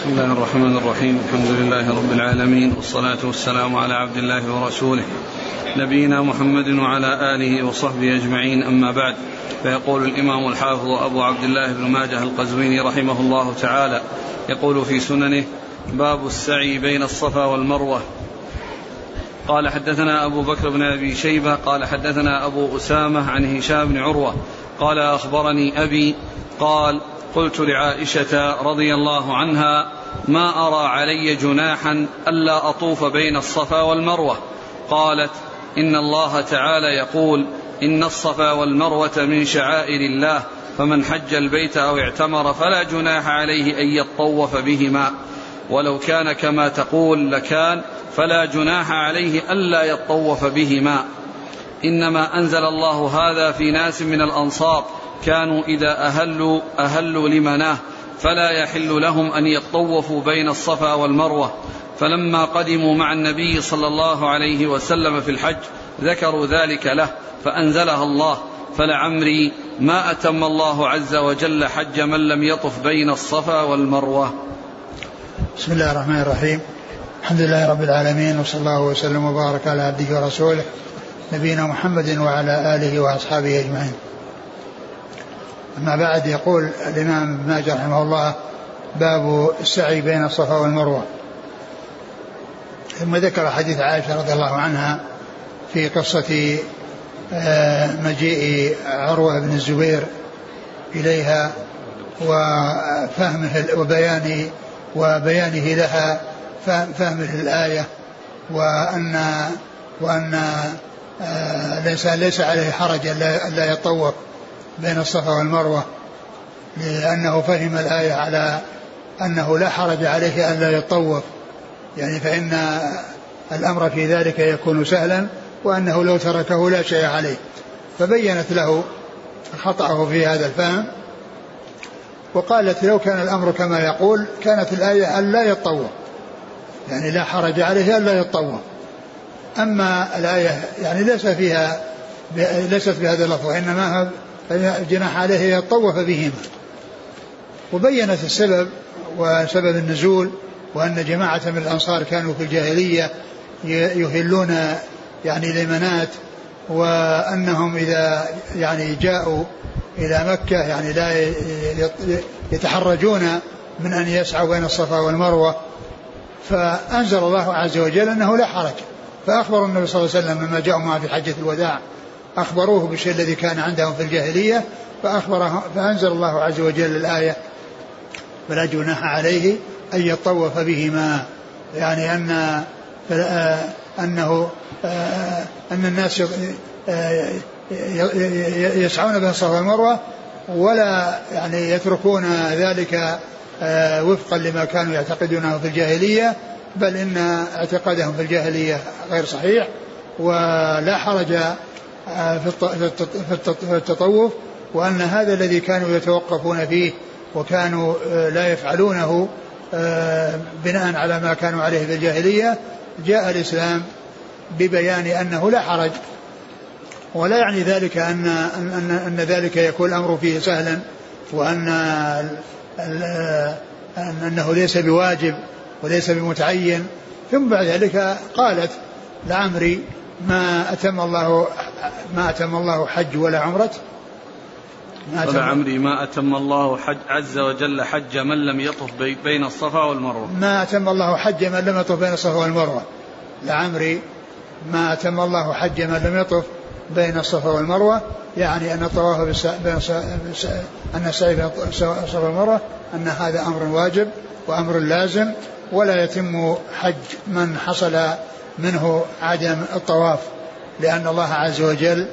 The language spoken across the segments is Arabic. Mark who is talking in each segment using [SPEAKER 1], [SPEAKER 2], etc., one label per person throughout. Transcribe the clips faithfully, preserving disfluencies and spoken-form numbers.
[SPEAKER 1] بسم الله الرحمن الرحيم. الحمد لله رب العالمين، والصلاة والسلام على عبد الله ورسوله نبينا محمد وعلى آله وصحبه أجمعين، أما بعد. فيقول الإمام الحافظ أبو عبد الله بن ماجه القزويني رحمه الله تعالى، يقول في سننه: باب السعي بين الصفا والمروة. قال حدثنا أبو بكر بن أبي شيبة قال حدثنا أبو أسامة عن هشام بن عروة قال أخبرني أبي قال: قلت لعائشة رضي الله عنها: ما أرى علي جناحا ألا أطوف بين الصفا والمروة. قالت: إن الله تعالى يقول: إن الصفا والمروة من شعائر الله، فمن حج البيت أو اعتمر فلا جناح عليه أن يطوف بهما، ولو كان كما تقول لكان، فلا جناح عليه ألا يطوف بهما. إنما أنزل الله هذا في ناس من الأنصار كانوا إذا أهلوا أهلوا لمناه، فلا يحل لهم أن يطوفوا بين الصفا والمروة. فلما قدموا مع النبي صلى الله عليه وسلم في الحج ذكروا ذلك له، فأنزلها الله: فلعمري ما أتم الله عز وجل حج من لم يطف بين الصفا والمروة.
[SPEAKER 2] بسم الله الرحمن الرحيم. الحمد لله رب العالمين، وصلى الله وسلم وبارك على عبده ورسوله نبينا محمد وعلى آله وأصحابه أجمعين. أما بعد، يقول الإمام ابن ماجه رحمه الله: باب السعي بين الصفا والمروة. ثم ذكر حديث عائشة رضي الله عنها في قصة مجيء عروة بن الزبير إليها وفهمه وبيانه وبيانه لها فهمه الآية، وأن وأن الإنسان ليس عليه حرج ألا يطوف بين الصفا والمروة، لأنه فهم الآية على أنه لا حرج عليه ألا يطوف، يعني فإن الأمر في ذلك يكون سهلا، وأنه لو تركه لا شيء عليه. فبينت له خطأه في هذا الفهم، وقالت: لو كان الأمر كما يقول كانت الآية ألا يطوف، يعني لا حرج عليه ألا يطوف. أما الآية يعني ليس فيها ليست بهذا اللفظ، إنما جناح عليه يطوف بهما. وبينت السبب وسبب النزول، وأن جماعة من الأنصار كانوا في الجاهلية يهلون يعني لمنات، وأنهم إذا يعني جاءوا إلى مكة يعني لا يتحرجون من أن يسعوا بين الصفا والمروة. فأنزل الله عز وجل أنه لا حرج، فأخبروا النبي صلى الله عليه وسلم لما جاءوا معه في حجة الوداع، أخبروه بالشيء الذي كان عندهم في الجاهلية، فأخبره فأنزل الله عز وجل الآية: فلا جناح عليه أن يطوف بهما، يعني أن أنه أن الناس يسعون بين الصفا والمروة ولا يعني يتركون ذلك وفقا لما كانوا يعتقدونه في الجاهلية، بل إن اعتقادهم في الجاهلية غير صحيح، ولا حرج في التطوف، وأن هذا الذي كانوا يتوقفون فيه وكانوا لا يفعلونه بناء على ما كانوا عليه في الجاهلية، جاء الإسلام ببيان أنه لا حرج. ولا يعني ذلك أن, أن, أن ذلك يكون الأمر فيه سهلا، وأن أنه ليس بواجب وليس بمتعين. ثم بعد ذلك قالت: لعمري ما أتم الله ما أتم الله حج ولا عمرة
[SPEAKER 1] ولعمري ما أتم الله حج عز وجل حج من لم يطف بين الصفا والمروة.
[SPEAKER 2] ما أتم الله حج من لم يطف بين الصفا والمروة. لعمري ما أتم الله حج من لم يطف بين الصفا والمروة، يعني أن الطواف بين أن السعي بين الصفا والمروة أن هذا أمر واجب وأمر لازم، ولا يتم حج من حصل منه عدم الطواف، لأن الله عز وجل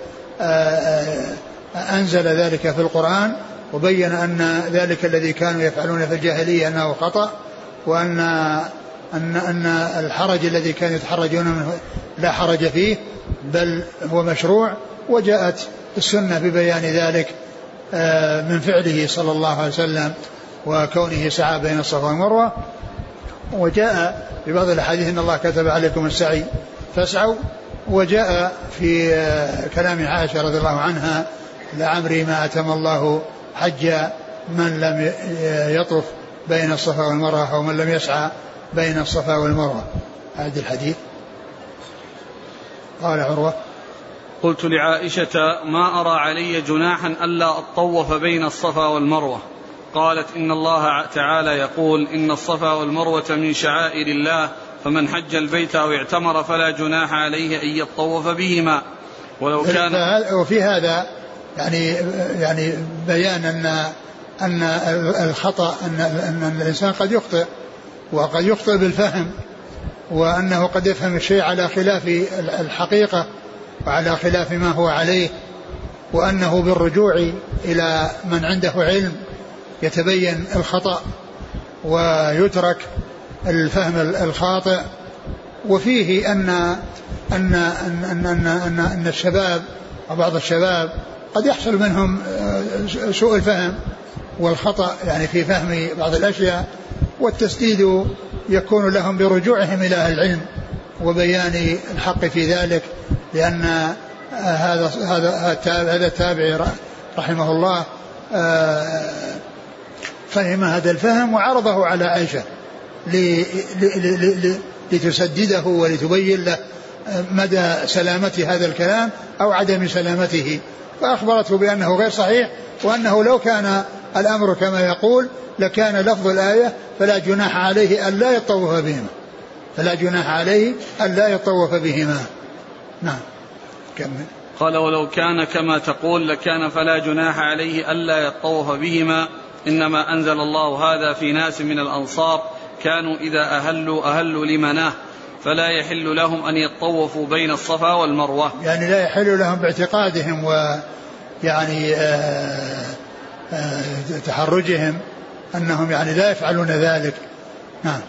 [SPEAKER 2] أنزل ذلك في القرآن، وبين أن ذلك الذي كانوا يفعلون في الجاهلية أنه خطأ، وأن أن أن الحرج الذي كانوا يتحرجون منه لا حرج فيه، بل هو مشروع. وجاءت السنة ببيان ذلك من فعله صلى الله عليه وسلم وكونه سعى بين الصفا والمروة. وجاء في بعض الأحاديث: إن الله كتب عليكم السعي فاسعوا. وجاء في كلام عائشة رضي الله عنها: لعمري ما أتم الله حج من لم يطف بين الصفا والمروة أو من لم يسعى بين الصفا والمروة. هذا الحديث. قال عروة
[SPEAKER 1] قلت لعائشة ما أرى علي جناحا ألا أطوف بين الصفا والمروة. قالت إن الله تعالى يقول إن الصفا والمروة من شعائر الله فمن حج البيت أو اعتمر فلا جناح عليه أن يطوف بهما. ولو كان
[SPEAKER 2] وفي هذا يعني يعني بيان أن أن الخطأ أن, أن الإنسان قد يخطئ وقد يخطئ بالفهم، وأنه قد يفهم الشيء على خلاف الحقيقة وعلى خلاف ما هو عليه، وأنه بالرجوع إلى من عنده علم يتبين الخطأ ويترك الفهم الخاطئ. وفيه أن أن أن أن أن, أن, أن الشباب أو بعض الشباب قد يحصل منهم سوء الفهم والخطأ يعني في فهم بعض الأشياء، والتسديد يكون لهم برجوعهم إلى أهل العلم وبيان الحق في ذلك، لأن هذا هذا هذا التابعي رحمه الله فهم هذا الفهم وعرضه على عائشة لتسدده ولتبين له مدى سلامة هذا الكلام أو عدم سلامته، فأخبرته بأنه غير صحيح، وأنه لو كان الأمر كما يقول لكان لفظ الآية فلا جناح عليه ألا يطوف بهما، فلا جناح عليه ألا يطوف بهما. نعم كمل.
[SPEAKER 1] قال ولو كان كما تقول لكان فلا جناح عليه ألا يطوف بهما، إنما أنزل الله هذا في ناس من الأنصار كانوا إذا أهلوا أهلوا لمناه فلا يحل لهم أن يطوفوا بين الصفا والمروة.
[SPEAKER 2] يعني لا يحل لهم باعتقادهم ويعني آآ آآ تحرجهم أنهم يعني لا يفعلون ذلك. نعم.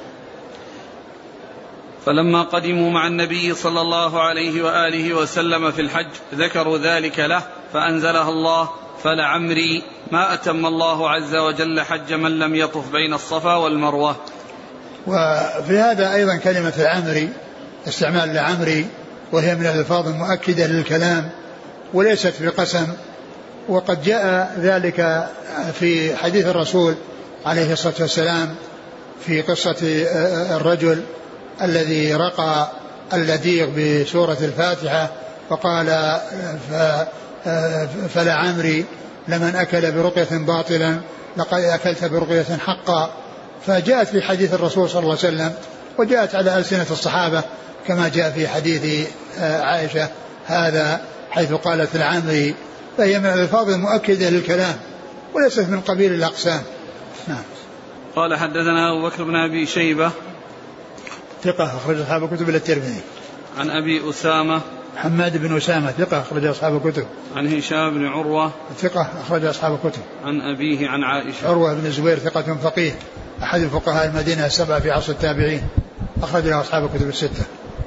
[SPEAKER 1] فلما قدموا مع النبي صلى الله عليه وآله وسلم في الحج ذكروا ذلك له فأنزلها الله فلعمري ما أتم الله عز وجل حج من لم يطف بين الصفا والمروة.
[SPEAKER 2] وفي هذا أيضا كلمة العمري استعمال العمري وهي من الألفاظ المؤكدة للكلام وليست بقسم، وقد جاء ذلك في حديث الرسول عليه الصلاة والسلام في قصة الرجل الذي رقى اللديغ بسورة الفاتحة وقال فلعمري لمن أكل برقية باطلا لقد أكلت برقية حقا. فجاءت في حديث الرسول صلى الله عليه وسلم وجاءت على ألسنة الصحابة كما جاء في حديث عائشة هذا حيث قالت العمري، فهي من الألفاظ المؤكدة للكلام وليست من قبيل الأقسام. نعم.
[SPEAKER 1] قال حدثنا أبو بكر بن أبي شيبة
[SPEAKER 2] ثقة أخرج أصحاب الكتب إلى الترمذي.
[SPEAKER 1] عن أبي أسامة
[SPEAKER 2] حماد بن أسامة ثقة أخرج أصحاب الكتب.
[SPEAKER 1] عن هشام بن عروة
[SPEAKER 2] ثقة أخرج أصحاب الكتب.
[SPEAKER 1] عن أبيه عن عائشة.
[SPEAKER 2] عروة بن الزبير ثقة فقيه أحد الفقهاء المدينة السبعة في عصر التابعين أخرج له أصحاب الكتب الستة.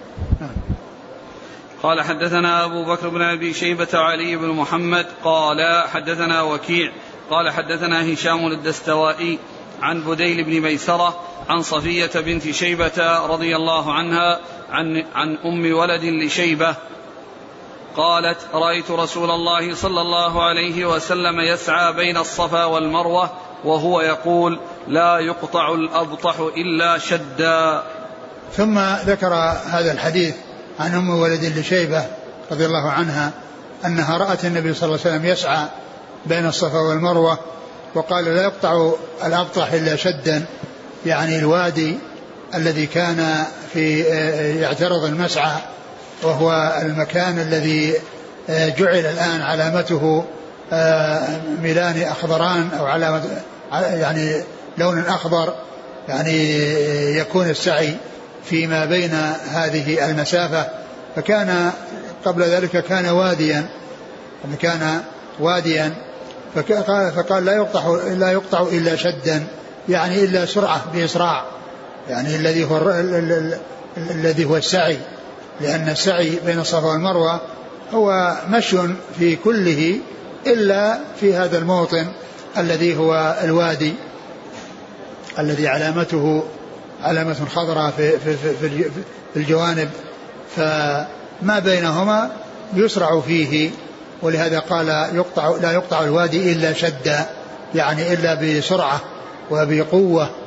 [SPEAKER 1] قال حدثنا أبو بكر بن أبي شيبة وعلي بن محمد قال حدثنا وكيع قال حدثنا هشام الدستوائي عن بديل بن ميسرة عن صفية بنت شيبة رضي الله عنها عن, عن أم ولد لشيبة قالت رأيت رسول الله صلى الله عليه وسلم يسعى بين الصفا والمروة وهو يقول لا يقطع الأبطح إلا شدا.
[SPEAKER 2] ثم ذكر هذا الحديث عن أم ولد لشيبة رضي الله عنها أنها رأت النبي صلى الله عليه وسلم يسعى بين الصفا والمروة وقال لا يقطع الأبطح إلا شدا، يعني الوادي الذي كان في يعترض المسعى وهو المكان الذي جعل الآن علامته ميلان أخضران أو علامة يعني لون أخضر، يعني يكون السعي فيما بين هذه المسافة. فكان قبل ذلك كان واديا كان واديا فقال لا يقطع لا يقطع إلا شدا، يعني إلا سرعة بإسراع، يعني الذي هو الذي هو السعي، لأن السعي بين الصفا والمروة هو مشي في كله إلا في هذا الموطن الذي هو الوادي الذي علامته علامة خضراء في, في, في, في الجوانب، فما بينهما يسرع فيه، ولهذا قال يقطع لا يقطع الوادي إلا شدا، يعني إلا بسرعة وبقوة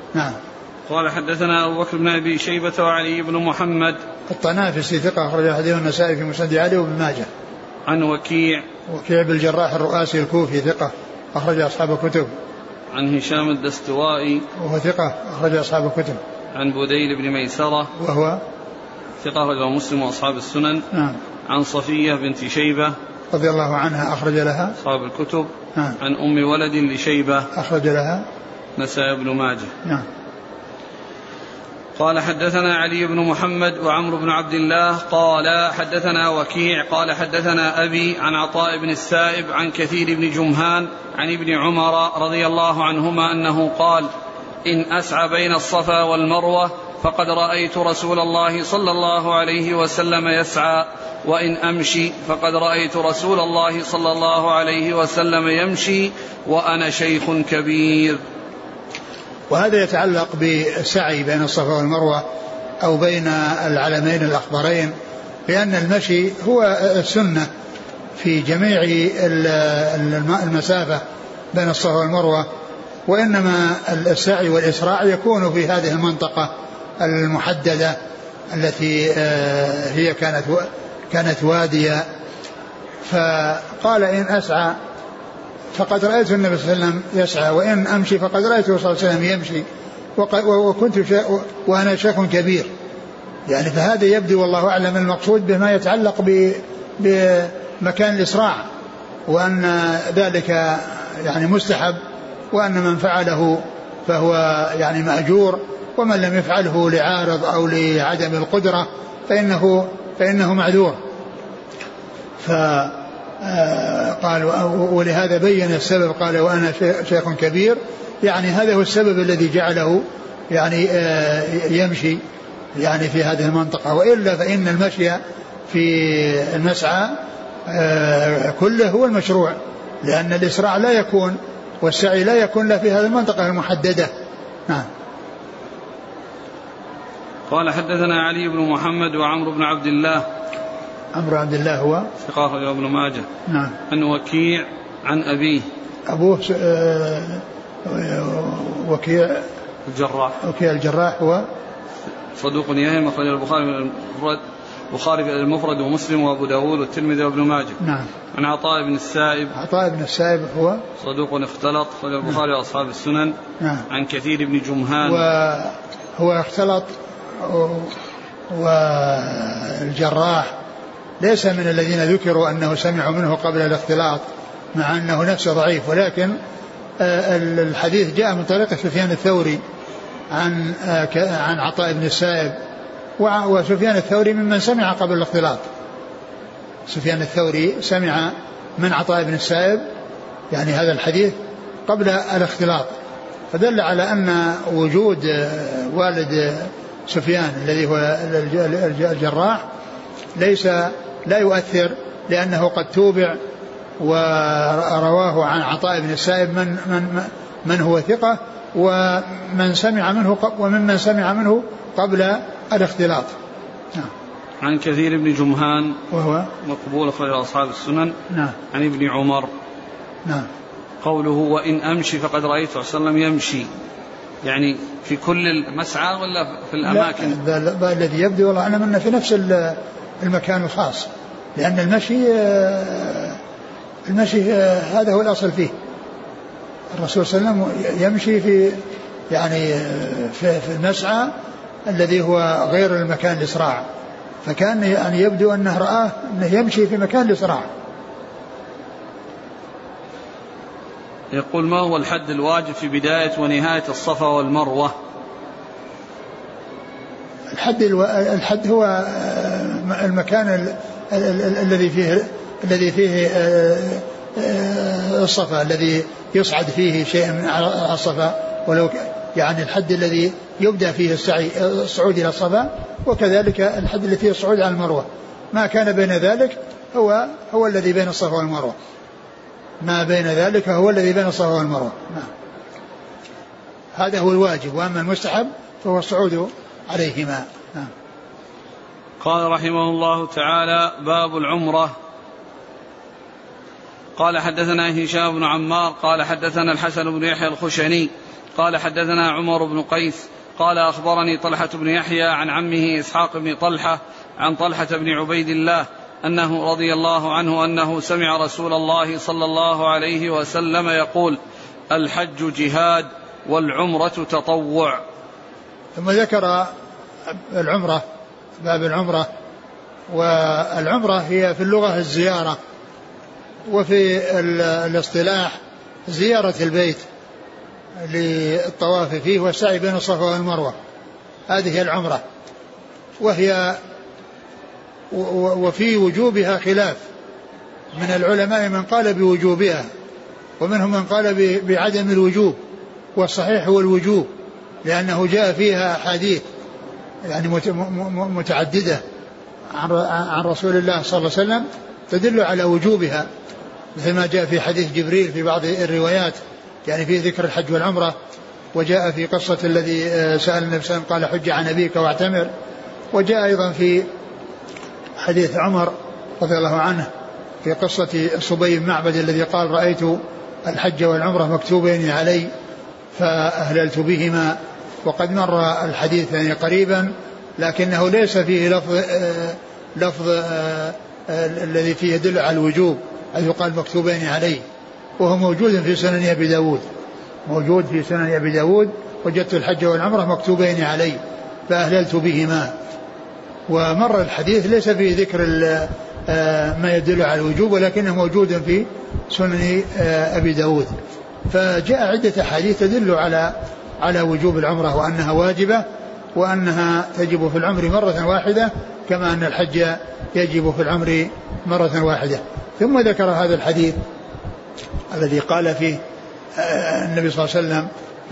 [SPEAKER 2] نعم.
[SPEAKER 1] قال حدثنا أبو بكر بن أبي شيبة وعلي بن محمد
[SPEAKER 2] الطنافسي ثقة أخرج حديث النسائي في مسند علي وابن ماجه.
[SPEAKER 1] عن وكيع
[SPEAKER 2] وكيع بن الجراح الرؤاسي الكوفي ثقة أخرج أصحاب الكتب.
[SPEAKER 1] عن هشام الدستوائي
[SPEAKER 2] وهو ثقة أخرج أصحاب الكتب.
[SPEAKER 1] عن بديل بن ميسرة
[SPEAKER 2] وهو
[SPEAKER 1] ثقة أخرج مسلم وأصحاب السنن.
[SPEAKER 2] نعم.
[SPEAKER 1] عن صفية بنت شيبة
[SPEAKER 2] رضي الله عنها أخرج لها
[SPEAKER 1] أصحاب الكتب.
[SPEAKER 2] نعم.
[SPEAKER 1] عن أم ولد لشيبة
[SPEAKER 2] أخرج لها
[SPEAKER 1] نسائي بن ماجه.
[SPEAKER 2] نعم.
[SPEAKER 1] قال حدثنا علي بن محمد وعمرو بن عبد الله قال حدثنا وكيع قال حدثنا أبي عن عطاء بن السائب عن كثير بن جمهان عن ابن عمر رضي الله عنهما أنه قال إن أسعى بين الصفا والمروة فقد رأيت رسول الله صلى الله عليه وسلم يسعى وإن أمشي فقد رأيت رسول الله صلى الله عليه وسلم يمشي وأنا شيخ كبير.
[SPEAKER 2] وهذا يتعلق بالسعي بين الصفا والمروة أو بين العلمين الأخضرين، لأن المشي هو السنة في جميع المسافة بين الصفا والمروة، وإنما السعي والإسراع يكون في هذه المنطقة المحددة التي هي كانت كانت وادية. فقال إن أسعى فقد رأيت النبي صلى الله عليه وسلم يسعى وإن أمشي فقد رأيته صلى الله عليه وسلم يمشي وكنت وأنا شيخ كبير. يعني فهذا يبدو والله أعلم المقصود بما يتعلق بمكان الإسراع، وأن ذلك يعني مستحب، وأن من فعله فهو يعني مأجور، ومن لم يفعله لعارض أو لعدم القدرة فإنه, فإنه معذور. فقال ولهذا بين السبب قال وأنا شيخ كبير، يعني هذا هو السبب الذي جعله يعني يمشي يعني في هذه المنطقة. وإلا فإن المشي في المسعى كله هو المشروع، لأن الإسراع لا يكون والسعي لا يكون له في هذه المنطقة المحددة. نعم.
[SPEAKER 1] قال حدثنا علي بن محمد وعمرو بن عبد الله.
[SPEAKER 2] عمرو عبد الله هو
[SPEAKER 1] ثقة أخرج ابن ماجه.
[SPEAKER 2] نعم.
[SPEAKER 1] عن وكيع عن أبيه.
[SPEAKER 2] أبوه وكيع
[SPEAKER 1] الجراح.
[SPEAKER 2] وكيع الجراح هو
[SPEAKER 1] صدوق يهم أخرج البخاري من المفرد البخاري في المفرد ومسلم وأبو داود والترمذي وابن ماجه.
[SPEAKER 2] نعم.
[SPEAKER 1] عن عطاء بن السائب.
[SPEAKER 2] عطاء بن السائب هو
[SPEAKER 1] صدوق اختلط أخرج البخاري وأصحاب السنن.
[SPEAKER 2] نعم.
[SPEAKER 1] عن كثير بن جمهان
[SPEAKER 2] وهو اختلط، والجراح ليس من الذين ذكروا أنه سمعوا منه قبل الاختلاط، مع أنه نفسه ضعيف، ولكن الحديث جاء من طريق سفيان الثوري عن عن عطاء بن السائب، وسفيان الثوري ممن سمع قبل الاختلاط. سفيان الثوري سمع من عطاء بن السائب يعني هذا الحديث قبل الاختلاط، فدل على أن وجود والد سفيان الذي هو الجراح ليس لا يؤثر، لأنه قد توبع ورواه عن عطاء بن السائب من من من هو ثقة، ومن سمع منه وممن سمع منه قبل الاختلاط. نعم.
[SPEAKER 1] عن كثير بن جمهان
[SPEAKER 2] وهو
[SPEAKER 1] مقبول أخرج أصحاب السنن.
[SPEAKER 2] نعم.
[SPEAKER 1] عن ابن عمر.
[SPEAKER 2] نعم.
[SPEAKER 1] قوله وإن أمشي فقد رأيت صلى الله عليه وسلم يمشي، يعني في كل المسعى ولا في الأماكن؟
[SPEAKER 2] لا، الذي يبدو والله أعلم أنه في نفس المكان الخاص، لأن المشي المشي هذا هو الأصل فيه. الرسول صلى الله عليه وسلم يمشي في يعني في المسعى الذي هو غير المكان الإسراع، فكان يعني يبدو أنه رآه أنه يمشي في مكان الإسراع.
[SPEAKER 1] يقول ما هو الحد الواجب في بداية ونهاية الصفا والمروة؟
[SPEAKER 2] الحد الو... الحد هو المكان الذي فيه الذي فيه الصفا، الذي يصعد فيه شيء من الصفا، ولو يعني الحد الذي يبدأ فيه السعي الصعود إلى الصفا، وكذلك الحد الذي فيه الصعود على المروة. ما كان بين ذلك هو هو الذي بين الصفا والمروة، ما بين ذلك هو الذي بين الصفا والمروة. نعم. هذا هو الواجب، وأما المستحب فهو الصعود عليهما. نعم.
[SPEAKER 1] قال رحمه الله تعالى باب العمرة. قال حدثنا هشام بن عمار قال حدثنا الحسن بن يحيى الخشني قال حدثنا عمر بن قيس قال أخبرني طلحة بن يحيى عن عمه إسحاق بن طلحة عن طلحة بن عبيد الله أنه رضي الله عنه أنه سمع رسول الله صلى الله عليه وسلم يقول الحج جهاد والعمرة تطوع.
[SPEAKER 2] ثم ذكر العمرة، باب العمرة. والعمرة هي في اللغة الزيارة، وفي الاصطلاح زيارة البيت للطواف فيه والسعي بين الصفا والمروة، هذه هي العمرة. وهي وفي وجوبها خلاف، من العلماء من قال بوجوبها ومنهم من قال بعدم الوجوب، والصحيح هو الوجوب، لأنه جاء فيها أحاديث يعني متعددة عن رسول الله صلى الله عليه وسلم تدل على وجوبها، مثل ما جاء في حديث جبريل في بعض الروايات يعني في ذكر الحج والعمرة. وجاء في قصة الذي سأل النبي صلى الله عليه وسلم قال حج عن أبيك واعتمر. وجاء أيضا في حديث عمر رضي الله عنه في قصة صبي بن معبد الذي قال رأيت الحج والعمرة مكتوبين علي فأهللت بهما. وقد مر الحديث يعني قريبا، لكنه ليس فيه لفظ آه لفظ آه آه الذي فيه يدل على الوجوب، أي يقال مكتوبين علي، وهو موجود في سنن أبي داود، موجود في سنن أبي داود وجدت الحج والعمرة مكتوبين علي فأهللت بهما. ومر الحديث ليس فيه ذكر ما يدل على الوجوب، ولكنه موجود في سنن أبي داود. فجاء عدة حديث تدل على على وجوب العمرة وأنها واجبة، وأنها تجب في العمر مرة واحدة كما أن الحج يجب في العمر مرة واحدة. ثم ذكر هذا الحديث الذي قال فيه النبي صلى الله عليه وسلم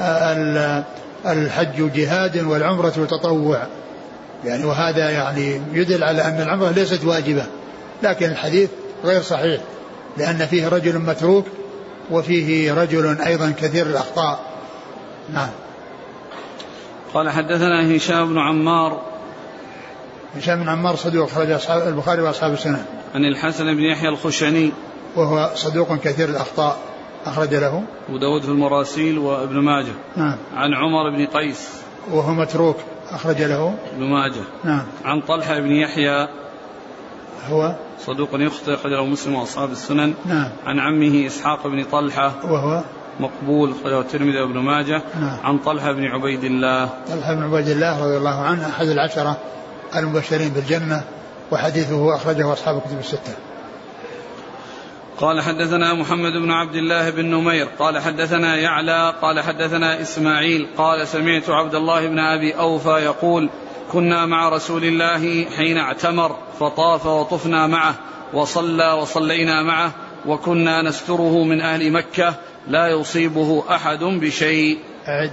[SPEAKER 2] الحج جهاد والعمرة تطوع، يعني وهذا يعني يدل على أن العمرة ليست واجبة، لكن الحديث غير صحيح لأن فيه رجل متروك وفيه رجل أيضا كثير الأخطاء. نعم.
[SPEAKER 1] قال حدثنا هشام بن عمار.
[SPEAKER 2] هشام بن عمار صدوق أخرج أصحاب البخاري وأصحاب السنن.
[SPEAKER 1] عن الحسن بن يحيى الخشني
[SPEAKER 2] وهو صدوق كثير الأخطاء أخرج له
[SPEAKER 1] أبو داود في المراسيل وابن ماجه.
[SPEAKER 2] نعم.
[SPEAKER 1] عن عمر بن قيس
[SPEAKER 2] وهو متروك أخرج له
[SPEAKER 1] ابن ماجه.
[SPEAKER 2] نعم.
[SPEAKER 1] عن طلحة بن يحيى
[SPEAKER 2] هو
[SPEAKER 1] صدوق يخطئ أخرج له مسلم وأصحاب السنن.
[SPEAKER 2] نعم.
[SPEAKER 1] عن عمه إسحاق بن طلحة وهو
[SPEAKER 2] مقبول
[SPEAKER 1] أخرجه الترمذي وابن ماجه.
[SPEAKER 2] نعم.
[SPEAKER 1] عن طلحة بن عبيد الله
[SPEAKER 2] طلحة بن عبيد الله رضي الله عنه أحد العشرة المبشرين بالجنة، وحديثه أخرجه أصحاب الكتب الستة.
[SPEAKER 1] قال حدثنا محمد بن عبد الله بن نمير قال حدثنا يعلى قال حدثنا إسماعيل قال سمعت عبد الله بن أبي أوفى يقول كنا مع رسول الله حين اعتمر فطاف وطفنا معه وصلى وصلينا معه وكنا نستره من أهل مكة لا يصيبه أحد بشيء.
[SPEAKER 2] أعد.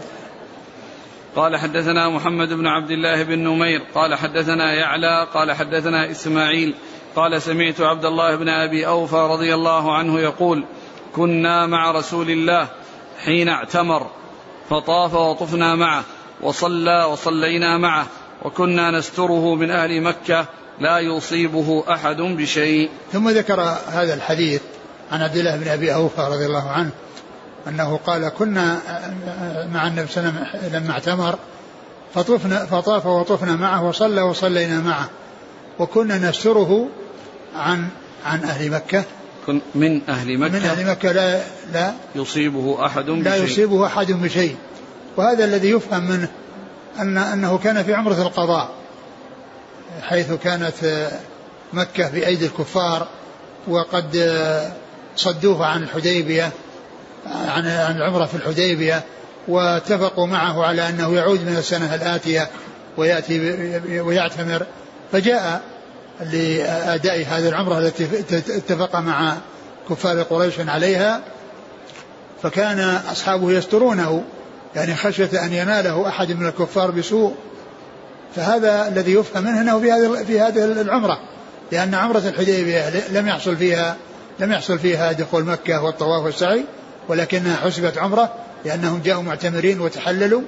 [SPEAKER 1] قال حدثنا محمد بن عبد الله بن نمير قال حدثنا يعلى قال حدثنا إسماعيل قال سمعت عبد الله بن أبي أوفى رضي الله عنه يقول كنا مع رسول الله حين اعتمر فطاف وطفنا معه وصلى وصلينا معه وكنا نستره من أهل مكة لا يصيبه أحد بشيء.
[SPEAKER 2] ثم ذكر هذا الحديث عن عبد الله بن أبي أوفى رضي الله عنه أنه قال كنا مع النبي صلى الله عليه وسلم لما اعتمر فطفنا فطاف وطفنا معه وصلى وصلينا معه وكنا نستره عن عن أهل مكة
[SPEAKER 1] من أهل مكة
[SPEAKER 2] من أهل مكة لا لا
[SPEAKER 1] يصيبه أحد بشيء
[SPEAKER 2] لا يصيبه أحد بشيء. وهذا الذي يفهم منه أن أنه كان في عمرة القضاء، حيث كانت مكة بأيدي الكفار وقد صدوه عن الحديبية عن عن العمرة في الحديبية، واتفقوا معه على أنه يعود من السنة الآتية ويأتي ويعتمر، فجاء لأداء هذه العمرة التي اتفق مع كفار قريش عليها، فكان أصحابه يسترونه يعني خشية أن يناله أحد من الكفار بسوء. فهذا الذي يفهم منه أنه في هذه في هذه العمرة، لأن عمرة الحديبية لم يحصل فيها لم يحصل فيها دخول مكة والطواف والسعي، ولكنها حسبت عمرة لأنهم جاءوا معتمرين وتحللوا.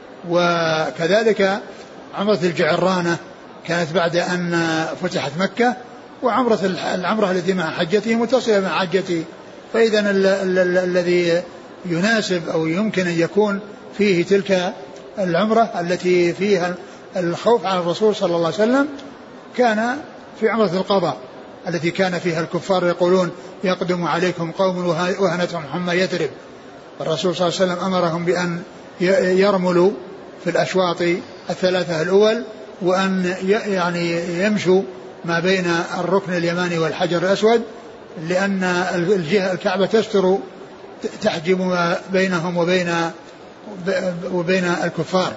[SPEAKER 2] وكذلك عمرة الجعرانة كانت بعد أن فتحت مكة، وعمرة العمرة التي مع حجته متصلة مع حجته. فإذا الذي يناسب أو يمكن أن يكون فيه تلك العمرة التي فيها الخوف على الرسول صلى الله عليه وسلم كان في عمرة القضاء التي كان فيها الكفار يقولون يقدم عليكم قوم وهنتهم حمى يثرب. الرسول صلى الله عليه وسلم أمرهم بأن يرملوا في الأشواط الثلاثة الأول وأن يعني يمشوا ما بين الركن اليماني والحجر الأسود لأن الجهة الكعبة تستر تحجب ما بينهم وبين وبين الكفار.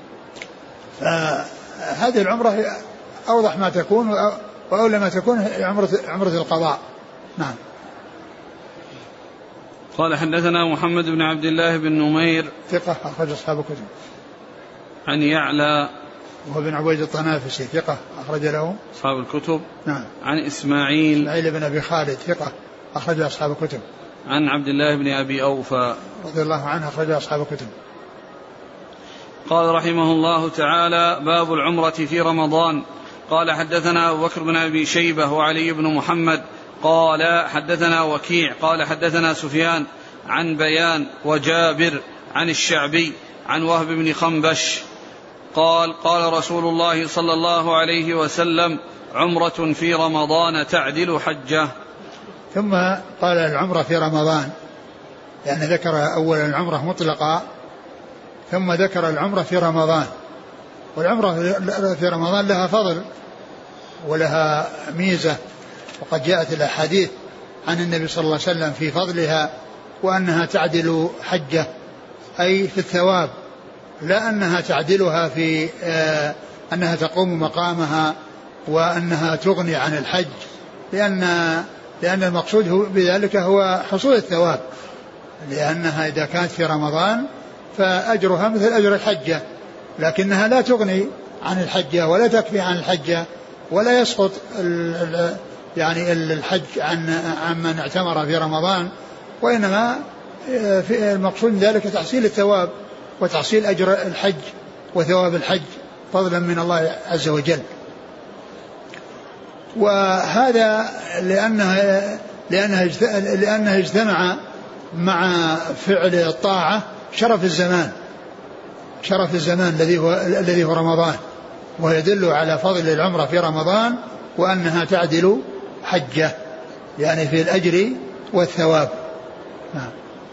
[SPEAKER 2] فهذه العمرة أوضح ما تكون وأولى ما تكون عمرة, عمرة القضاء. نعم.
[SPEAKER 1] قال حدثنا محمد بن عبد الله بن نمير
[SPEAKER 2] ثقة أخرج أصحاب الكتب.
[SPEAKER 1] عن يعلى
[SPEAKER 2] وهو بن عبيد الطنافسي ثقة أخرج له
[SPEAKER 1] أصحاب الكتب.
[SPEAKER 2] نعم.
[SPEAKER 1] عن إسماعيل
[SPEAKER 2] إسماعيل بن أبي خالد ثقة أخرج أصحاب الكتب.
[SPEAKER 1] عن عبد الله بن أبي أوفى
[SPEAKER 2] رضي الله عنه أخرج أصحاب الكتب.
[SPEAKER 1] قال رحمه الله تعالى: باب العمرة في رمضان. قال حدثنا أبو بكر بن أبي شيبة وعلي بن محمد قال حدثنا وكيع قال حدثنا سفيان عن بيان وجابر عن الشعبي عن وهب بن خنبش قال قال رسول الله صلى الله عليه وسلم: عمرة في رمضان تعدل حجة.
[SPEAKER 2] ثم قال العمرة في رمضان، يعني ذكر أولا العمرة مطلقة ثم ذكر العمرة في رمضان. والعمرة في رمضان لها فضل ولها ميزة، وقد جاءت الأحاديث عن النبي صلى الله عليه وسلم في فضلها وأنها تعدل حجة، أي في الثواب، لا أنها تعدلها في آه أنها تقوم مقامها وأنها تغني عن الحج، لأن لأن المقصود بذلك هو حصول الثواب، لأنها إذا كانت في رمضان فأجرها مثل أجر الحجة، لكنها لا تغني عن الحجة ولا تكفي عن الحجة ولا يسقط يعني الحج عن عن من اعتمر في رمضان، وإنما في المقصود من ذلك تحصيل الثواب وتحصيل أجر الحج وثواب الحج فضلا من الله عز وجل. وهذا لأنها لأنها لأنها اجتمع مع فعل الطاعة شرف الزمان شرف الزمان الذي هو الذي هو رمضان، ويدل على فضل العمرة في رمضان وأنها تعدل حجة، يعني في الأجر والثواب. نعم.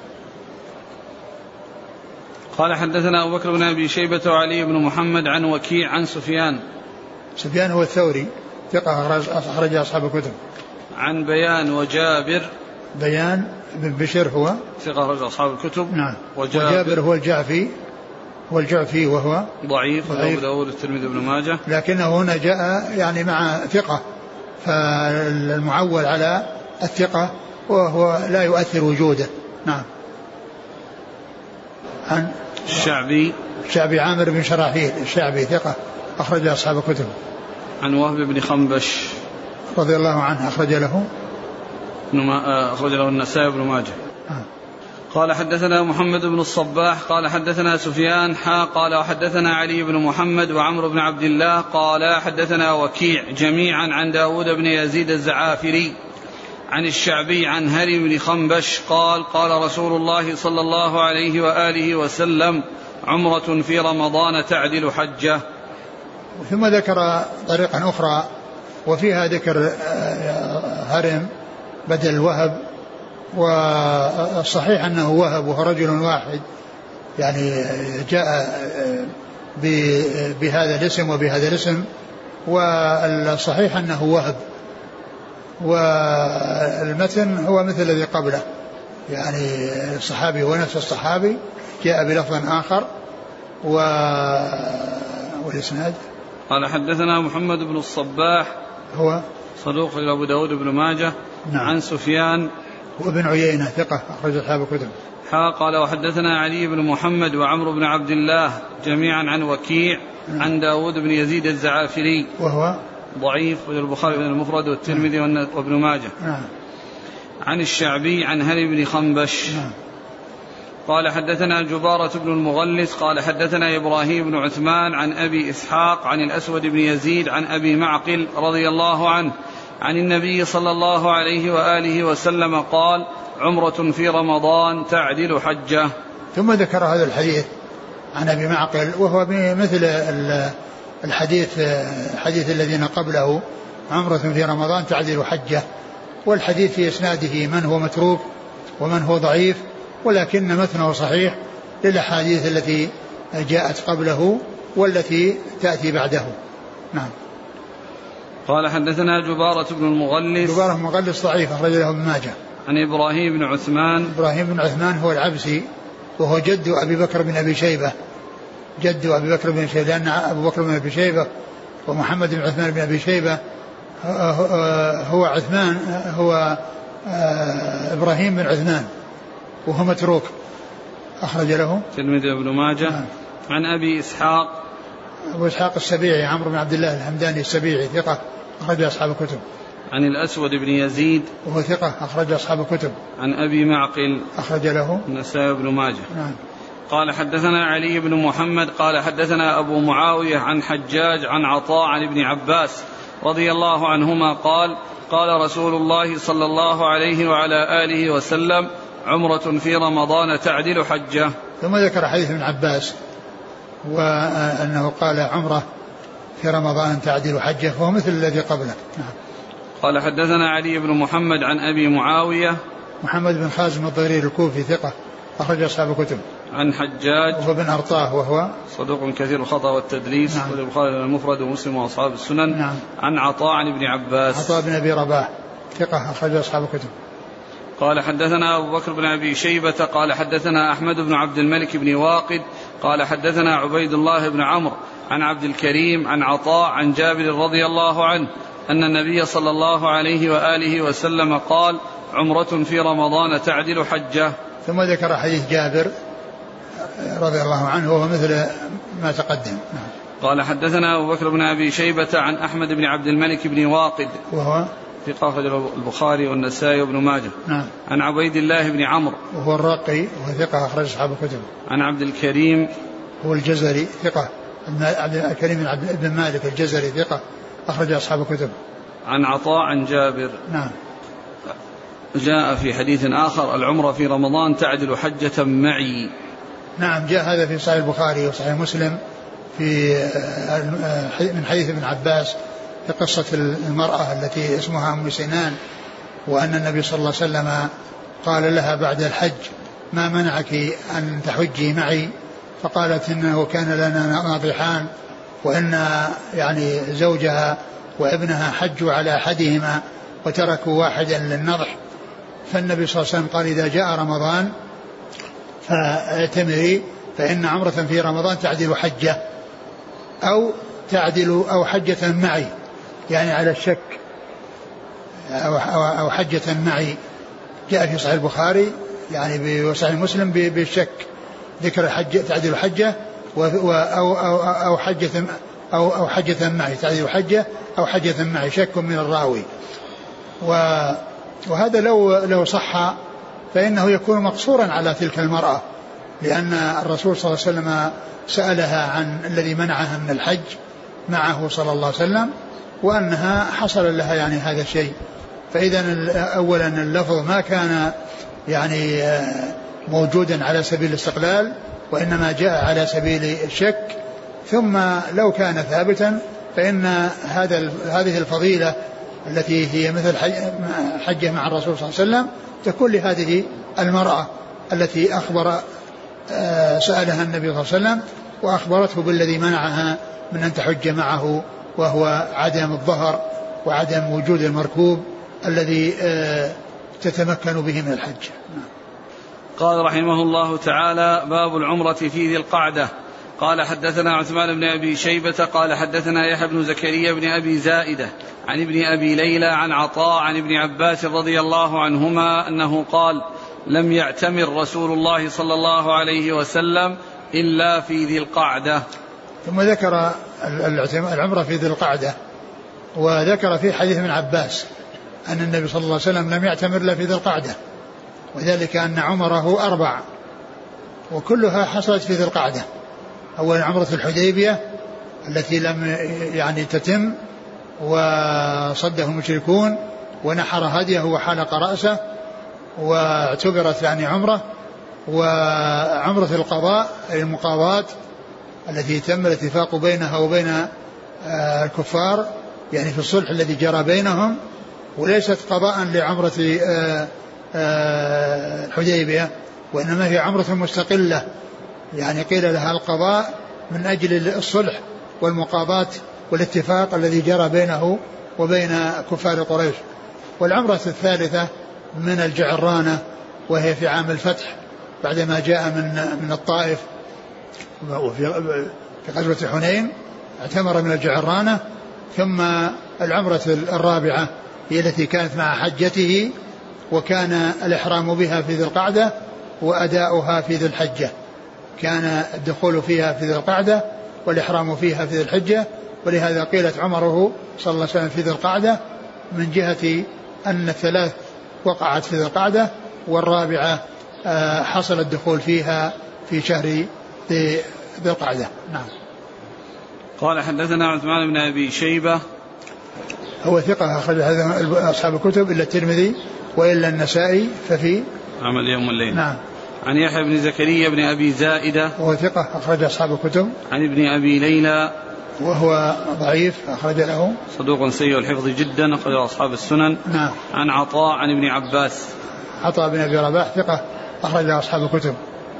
[SPEAKER 1] قال حدثنا أبو بكر بن أبي شيبة وعلي بن محمد عن وكيع عن سفيان
[SPEAKER 2] سفيان هو الثوري ثقة أخرج أصحاب الكتب.
[SPEAKER 1] عن بيان وجابر
[SPEAKER 2] بيان بن بشر هو
[SPEAKER 1] ثقة أخرج أصحاب الكتب.
[SPEAKER 2] نعم. وجابر, وجابر هو الجعفي هو الجعفي وهو
[SPEAKER 1] ضعيف وأبو داود الترمذي بن ماجه،
[SPEAKER 2] لكنه هنا جاء يعني مع ثقة، فالمعول على الثقة وهو لا يؤثر وجوده. نعم. عن
[SPEAKER 1] الشعبي
[SPEAKER 2] الشعبي عامر بن شراحيل الشعبي ثقة أخرج أصحاب الكتب.
[SPEAKER 1] عن وهب بن خنبش
[SPEAKER 2] رضي الله عنه أخرج له
[SPEAKER 1] أخرج له النسائي بن ماجه. آه. قال حدثنا محمد بن الصباح قال حدثنا سفيان حا قال وحدثنا علي بن محمد وعمرو بن عبد الله قال حدثنا وكيع جميعا عن داود بن يزيد الزعافري عن الشعبي عن هري بن خنبش قال قال رسول الله صلى الله عليه وآله وسلم: عمرة في رمضان تعدل حجة.
[SPEAKER 2] ثم ذكر طريقا أخرى وفيها ذكر هرم بدل وهب، والصحيح أنه وهب وهو رجل واحد، يعني جاء بهذا الاسم وبهذا الاسم، والصحيح أنه وهب، والمتن هو مثل الذي قبله، يعني الصحابي هو نفس الصحابي جاء بلفظ آخر. و... والإسناد
[SPEAKER 1] قال حدثنا محمد بن الصباح
[SPEAKER 2] هو
[SPEAKER 1] صدوق أبو داود بن ماجه. نعم. عن سفيان
[SPEAKER 2] وابن عيينة ثقة أخرج أصحاب الكتب.
[SPEAKER 1] حا قال وحدثنا علي بن محمد وعمرو بن عبد الله جميعا عن وكيع. نعم. عن داود بن يزيد الزعافري وهو ضعيف والبخاري بن المفرد والترمذي. نعم. وابن ماجه. نعم. عن الشعبي عن هري بن خنبش. نعم. قال حدثنا جبارة بن المغلس قال حدثنا إبراهيم بن عثمان عن أبي إسحاق عن الأسود بن يزيد عن أبي معقل رضي الله عنه عن النبي صلى الله عليه وآله وسلم قال: عمرة في رمضان تعدل حجة.
[SPEAKER 2] ثم ذكر هذا الحديث عن أبي معقل وهو مثل الحديث الحديث الذين قبله عمرة في رمضان تعدل حجة. والحديث في إسناده من هو متروك ومن هو ضعيف، ولكن متنه صحيح للأحاديث التي جاءت قبله والتي تأتي بعده. نعم.
[SPEAKER 1] قال حدثنا جبارة بن المغلس.
[SPEAKER 2] جبارة بن المغلس ضعيف أخرج له ابن ماجه.
[SPEAKER 1] عن إبراهيم بن عثمان.
[SPEAKER 2] إبراهيم بن عثمان هو العبسي وهو جد أبي بكر بن أبي شيبة، جد أبي بكر بن شيبة، لأن أبو بكر بن أبي شيبة ومحمد بن عثمان بن أبي شيبة هو عثمان هو إبراهيم بن عثمان وهو متروك أخرج له
[SPEAKER 1] الترمذي وابن ماجه. نعم. عن أبي إسحاق.
[SPEAKER 2] أبو إسحاق السبيعي عمرو بن عبد الله الحمداني السبيعي ثقة أخرج أصحاب الكتب.
[SPEAKER 1] عن الأسود بن يزيد
[SPEAKER 2] وهو ثقة أخرج أصحاب الكتب.
[SPEAKER 1] عن أبي معقل
[SPEAKER 2] أخرج له
[SPEAKER 1] النسائي وابن ماجه.
[SPEAKER 2] نعم.
[SPEAKER 1] قال حدثنا علي بن محمد قال حدثنا أبو معاوية عن حجاج عن عطاء عن ابن عباس رضي الله عنهما قال قال رسول الله صلى الله عليه وعلى آله وسلم عمرة في رمضان تعدل حجة.
[SPEAKER 2] ثم ذكر حديث ابن عباس وأنه قال عمرة في رمضان تعدل حجة وهو مثل الذي قبله. نعم.
[SPEAKER 1] قال حدثنا علي بن محمد عن أبي معاوية
[SPEAKER 2] محمد بن خازم الضرير الكوفي ثقة أخرج أصحاب الكتب.
[SPEAKER 1] عن حجاج
[SPEAKER 2] وهو بن أرطاه وهو
[SPEAKER 1] صدوق كثير الخطأ والتدليس.
[SPEAKER 2] نعم.
[SPEAKER 1] والبخاري المفرد ومسلم وأصحاب السنن.
[SPEAKER 2] نعم.
[SPEAKER 1] عن عطاء عن ابن عباس
[SPEAKER 2] عطاء بن أبي رباح ثقة أخرج أصحاب الكتب.
[SPEAKER 1] قال حدثنا أبو بكر بن أبي شيبة قال حدثنا أحمد بن عبد الملك بن واقد قال حدثنا عبيد الله بن عمرو عن عبد الكريم عن عطاء عن جابر رضي الله عنه أن النبي صلى الله عليه وآله وسلم قال عمرة في رمضان تعدل حجة.
[SPEAKER 2] ثم ذكر حديث جابر رضي الله عنه وهو مثل ما تقدم.
[SPEAKER 1] قال حدثنا أبو بكر بن أبي شيبة عن أحمد بن عبد الملك بن واقد
[SPEAKER 2] وهو
[SPEAKER 1] في أخرج البخاري والنسائي وابن ماجه.
[SPEAKER 2] نعم.
[SPEAKER 1] عن عبيد الله بن عمرو وهو
[SPEAKER 2] الراقي وهو ثقة أخرج أصحاب الكتب.
[SPEAKER 1] عن عبد الكريم
[SPEAKER 2] هو الجزري ثقة عبد الكريم بن عبد بن مالك الجزري ثقة أخرج أصحاب الكتب.
[SPEAKER 1] عن عطاء عن جابر.
[SPEAKER 2] نعم.
[SPEAKER 1] جاء في حديث آخر العمرة في رمضان تعدل حجة معي.
[SPEAKER 2] نعم جاء هذا في صحيح البخاري وصحيح مسلم في من حديث ابن عباس في قصة المرأة التي اسمها أم سنان وأن النبي صلى الله عليه وسلم قال لها بعد الحج ما منعك أن تحجي معي؟ فقالت إنه كان لنا ناضحان وإن يعني زوجها وابنها حجوا على أحدهما وتركوا واحدا للنضح. فالنبي صلى الله عليه وسلم قال إذا جاء رمضان فاعتمري فإن عمرة في رمضان تعدل حجة أو تعدل أو حجة معي، يعني على الشك أو, أو حجة معي. جاء في صحيح البخاري يعني وصحيح مسلم بالشك ذكر حجة تعدل حجة أو, أو, أو حجة أو, أو حجة معي تعدل حجة أو حجة معي، شك من الراوي. وهذا لو لو صح فإنه يكون مقصورا على تلك المرأة، لأن الرسول صلى الله عليه وسلم سألها عن الذي منعها من الحج معه صلى الله عليه وسلم وأنها حصل لها يعني هذا الشيء. فإذا أولا اللفظ ما كان يعني موجودا على سبيل الاستقلال وإنما جاء على سبيل الشك، ثم لو كان ثابتا فإن هذا هذه الفضيلة التي هي مثل حجة مع الرسول صلى الله عليه وسلم تكون لهذه المرأة التي أخبر سألها النبي صلى الله عليه وسلم وأخبرته بالذي منعها من أن تحج معه وهو عدم الظهر وعدم وجود المركوب الذي تتمكن به من الحج.
[SPEAKER 1] قال رحمه الله تعالى باب العمرة في ذي القعدة. قال حدثنا عثمان بن أبي شيبة قال حدثنا يحيى بن زكريا بن أبي زائدة عن ابن أبي ليلى عن عطاء عن ابن عباس رضي الله عنهما أنه قال لم يعتمر رسول الله صلى الله عليه وسلم إلا في ذي القعدة.
[SPEAKER 2] ثم ذكر العمرة في ذي القعدة وذكر في حديث ابن عباس أن النبي صلى الله عليه وسلم لم يعتمر إلا في ذي القعدة، وذلك أن عمره أربع وكلها حصلت في ذي القعدة. أولا عمرة الحديبية التي لم يعني تتم وصده المشركون ونحر هديه وحلق رأسه واعتبرت يعني عمرة، وعمرة القضاء المقاضاة التي تم الاتفاق بينها وبين الكفار يعني في الصلح الذي جرى بينهم، وليست قضاء لعمرة الحديبية، وإنما هي عمرة مستقلة، يعني قيل لها القضاء من أجل الصلح والمقاضاة والاتفاق الذي جرى بينه وبين كفار قريش. والعمرة الثالثة من الجعرانة، وهي في عام الفتح بعدما جاء من من الطائف في غزوة حنين اعتمر من الجعرانة. ثم العمرة الرابعة هي التي كانت مع حجته، وكان الإحرام بها في ذي القعدة وأداؤها في ذي الحجة، كان الدخول فيها في ذي القعدة والإحرام فيها في ذي الحجة، ولهذا قيلت عمره صلى الله عليه وسلم في ذي القعدة من جهة أن الثلاث وقعت في ذي القعدة، والرابعة حصل الدخول فيها في شهر ذي القعدة. نعم.
[SPEAKER 1] قال حدثنا عثمان بن أبي شيبة
[SPEAKER 2] هو ثقة أخرج هذا أصحاب الكتب إلا الترمذي وإلا النسائي ففي
[SPEAKER 1] عمل يوم والليل.
[SPEAKER 2] نعم.
[SPEAKER 1] عن يحيى بن زكريا بن أبي زائدة
[SPEAKER 2] وهو ثقة أخرج أصحاب الكتب.
[SPEAKER 1] عن ابن أبي ليلى
[SPEAKER 2] وهو ضعيف أخرج له
[SPEAKER 1] صدوق سيء الحفظ جدا أخرج أصحاب السنن.
[SPEAKER 2] نعم.
[SPEAKER 1] عن عطاء عن ابن عباس
[SPEAKER 2] عطاء بن أبي رباح ثقة أخرج أصحاب الكتب.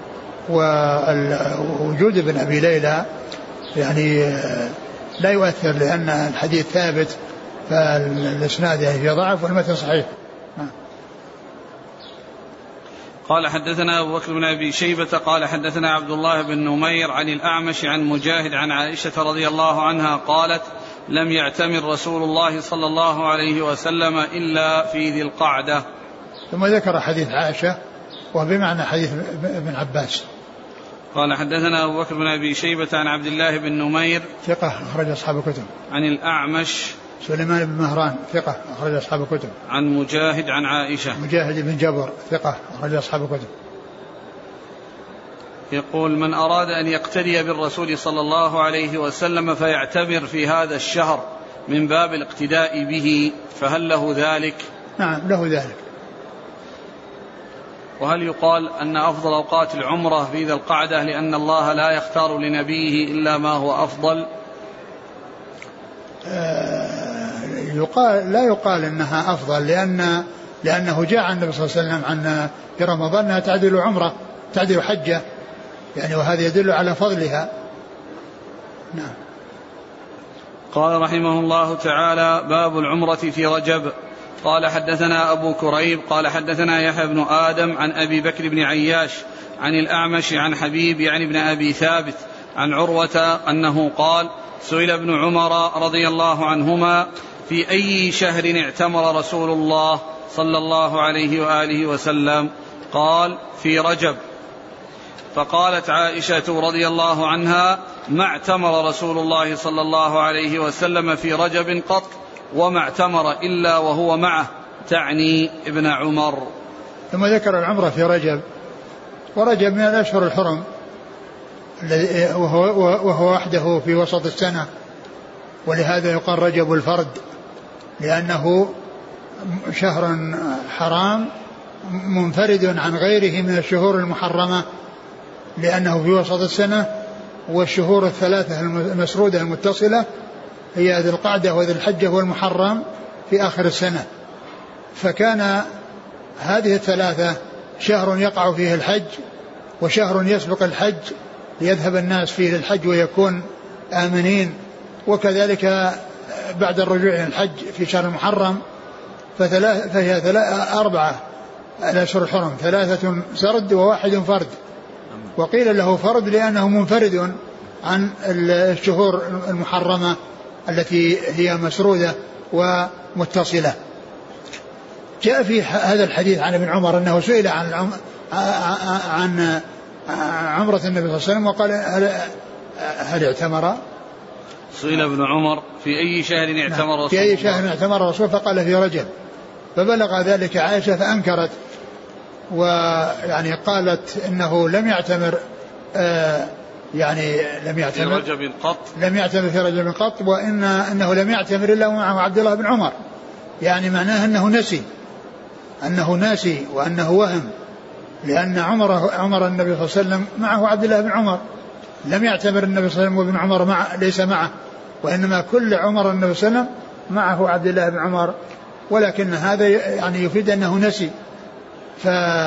[SPEAKER 2] ووجود ابن أبي ليلى يعني لا يؤثر لأن الحديث ثابت، فالإسناد يعني في ضعف والمتن صحيح.
[SPEAKER 1] قال حدثنا أبو بكر بن أبي شيبة قال حدثنا عبد الله بن نمير عن الأعمش عن مجاهد عن عائشة رضي الله عنها قالت لم يعتمر رسول الله صلى الله عليه وسلم إلا في ذي القعدة.
[SPEAKER 2] ثم ذكر حديث عائشة وبمعنى حديث ابن عباس.
[SPEAKER 1] قال حدثنا أبو بكر بن أبي شيبة عن عبد الله بن نمير
[SPEAKER 2] ثقة أخرج أصحاب الكتب.
[SPEAKER 1] عن الأعمش
[SPEAKER 2] سليمان بن مهران ثقة أخرج أصحاب الكتب.
[SPEAKER 1] عن مجاهد عن عائشة
[SPEAKER 2] مجاهد بن جبر ثقة أخرج أصحاب الكتب.
[SPEAKER 1] يقول من أراد أن يقتدي بالرسول صلى الله عليه وسلم فيعتبر في هذا الشهر من باب الاقتداء به فهل له ذلك؟
[SPEAKER 2] نعم له ذلك.
[SPEAKER 1] وهل يقال أن أفضل أوقات العمرة في ذي القعدة لأن الله لا يختار لنبيه إلا ما هو أفضل؟
[SPEAKER 2] يقال لا يقال انها افضل لان لانه جاء عن النبي صلى الله عليه وسلم عن في رمضان انها تعدل عمره تعدل حجه يعني، وهذا يدل على فضلها. نعم.
[SPEAKER 1] قال رحمه الله تعالى باب العمرة في رجب. قال حدثنا أبو كريب قال حدثنا يحيى بن آدم عن أبي بكر بن عياش عن الأعمش عن حبيب يعني ابن أبي ثابت عن عروة أنه قال سئل ابن عمر رضي الله عنهما في أي شهر اعتمر رسول الله صلى الله عليه وآله وسلم؟ قال في رجب. فقالت عائشة رضي الله عنها ما اعتمر رسول الله صلى الله عليه وسلم في رجب قط وما اعتمر إلا وهو معه، تعني ابن عمر.
[SPEAKER 2] ثم ذكر العمرة في رجب، ورجب من الأشهر الحرم وهو, وهو وحده في وسط السنة، ولهذا يقال رجب الفرد لأنه شهر حرام منفرد عن غيره من الشهور المحرمة، لأنه في وسط السنة، والشهور الثلاثة المسرودة المتصلة هي ذي القعدة وذي الحجة والمحرم في آخر السنة. فكان هذه الثلاثة شهر يقع فيه الحج وشهر يسبق الحج ليذهب الناس فيه للحج ويكون آمنين، وكذلك بعد الرجوع إلى الحج في شهر المحرم فهي أربعة الأشهر الحرم، ثلاثة سرد وواحد فرد، وقيل له فرد لأنه منفرد عن الشهور المحرمة التي هي مسرودة ومتصلة. جاء في هذا الحديث عن ابن عمر أنه سئل عن عن عمرة النبي صلى الله عليه وسلم وقال هل, هل اعتمر؟
[SPEAKER 1] سئل ابن عمر في أي شهر اعتمر رسول
[SPEAKER 2] في أي شهر اعتمر الرسول؟ فقال في رجب. فبلغ ذلك عائشة فأنكرت، ويعني قالت إنه لم يعتمر آه يعني لم يعتمر
[SPEAKER 1] في رجب قط
[SPEAKER 2] لم يعتمر في رجب قط وإن أنه لم يعتمر إلا معه عبد الله بن عمر، يعني معناه أنه نسي أنه ناسي وأنه وهم، لأن عمر عمر النبي صلى الله عليه وسلم معه عبد الله بن عمر، لم يعتمر النبي صلى الله عليه وسلم وابن عمر مع ليس معه، وإنما كل عمر النبي صلى الله عليه وسلم معه عبد الله بن عمر، ولكن هذا يعني يفيد أنه نسي. ف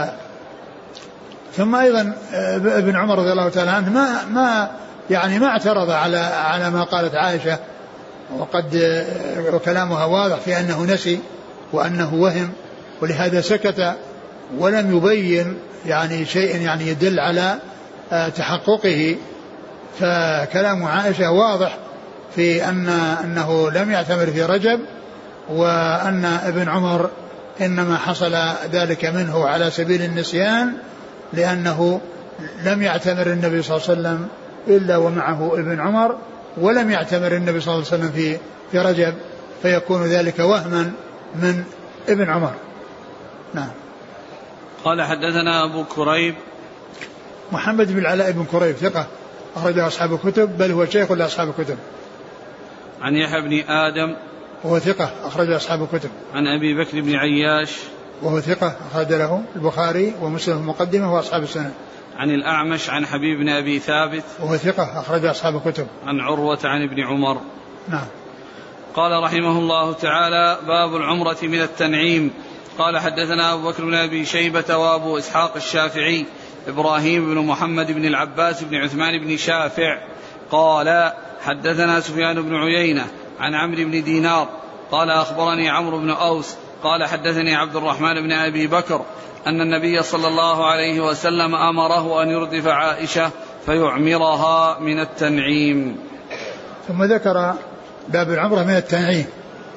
[SPEAKER 2] ثم أيضا ابن عمر رضي الله تعالى عنه ما ما يعني ما اعترض على على ما قالت عائشة، وقد وكلامها واضح في أنه نسي وأنه وهم، ولهذا سكت ولم يبين يعني شيء يعني يدل على تحققه. فكلام عائشة واضح في أن أنه لم يعتمر في رجب، وأن ابن عمر إنما حصل ذلك منه على سبيل النسيان، لأنه لم يعتمر النبي صلى الله عليه وسلم إلا ومعه ابن عمر، ولم يعتمر النبي صلى الله عليه وسلم في في رجب، فيكون ذلك وهما من ابن عمر. نعم.
[SPEAKER 1] قال حدثنا أبو كريب
[SPEAKER 2] محمد بن العلاء بن كريب ثقة أخرجه أصحاب الكتب، بل هو شيخ لأصحاب الكتب.
[SPEAKER 1] عن يحيى بن آدم
[SPEAKER 2] وهو ثقة أخرجه أصحاب الكتب.
[SPEAKER 1] عن أبي بكر بن عياش
[SPEAKER 2] وهو ثقة أخرج له البخاري ومسلم المقدمة وأصحاب السنة.
[SPEAKER 1] عن الأعمش عن حبيب بن أبي ثابت
[SPEAKER 2] وهو ثقة أخرج أصحاب الكتب.
[SPEAKER 1] عن عروة عن ابن عمر.
[SPEAKER 2] نعم.
[SPEAKER 1] قال رحمه الله تعالى: باب العمرة من التنعيم. قال حدثنا أبو بكر بن أبي شيبة وأبو إسحاق الشافعي إبراهيم بن محمد بن العباس بن عثمان بن شافع قال حدثنا سفيان بن عيينة عن عمرو بن دينار قال أخبرني عمرو بن أوس قال حدثني عبد الرحمن بن أبي بكر أن النبي صلى الله عليه وسلم أمره أن يردف عائشة فيعمرها من التنعيم.
[SPEAKER 2] ثم ذكر باب العمرة من التنعيم.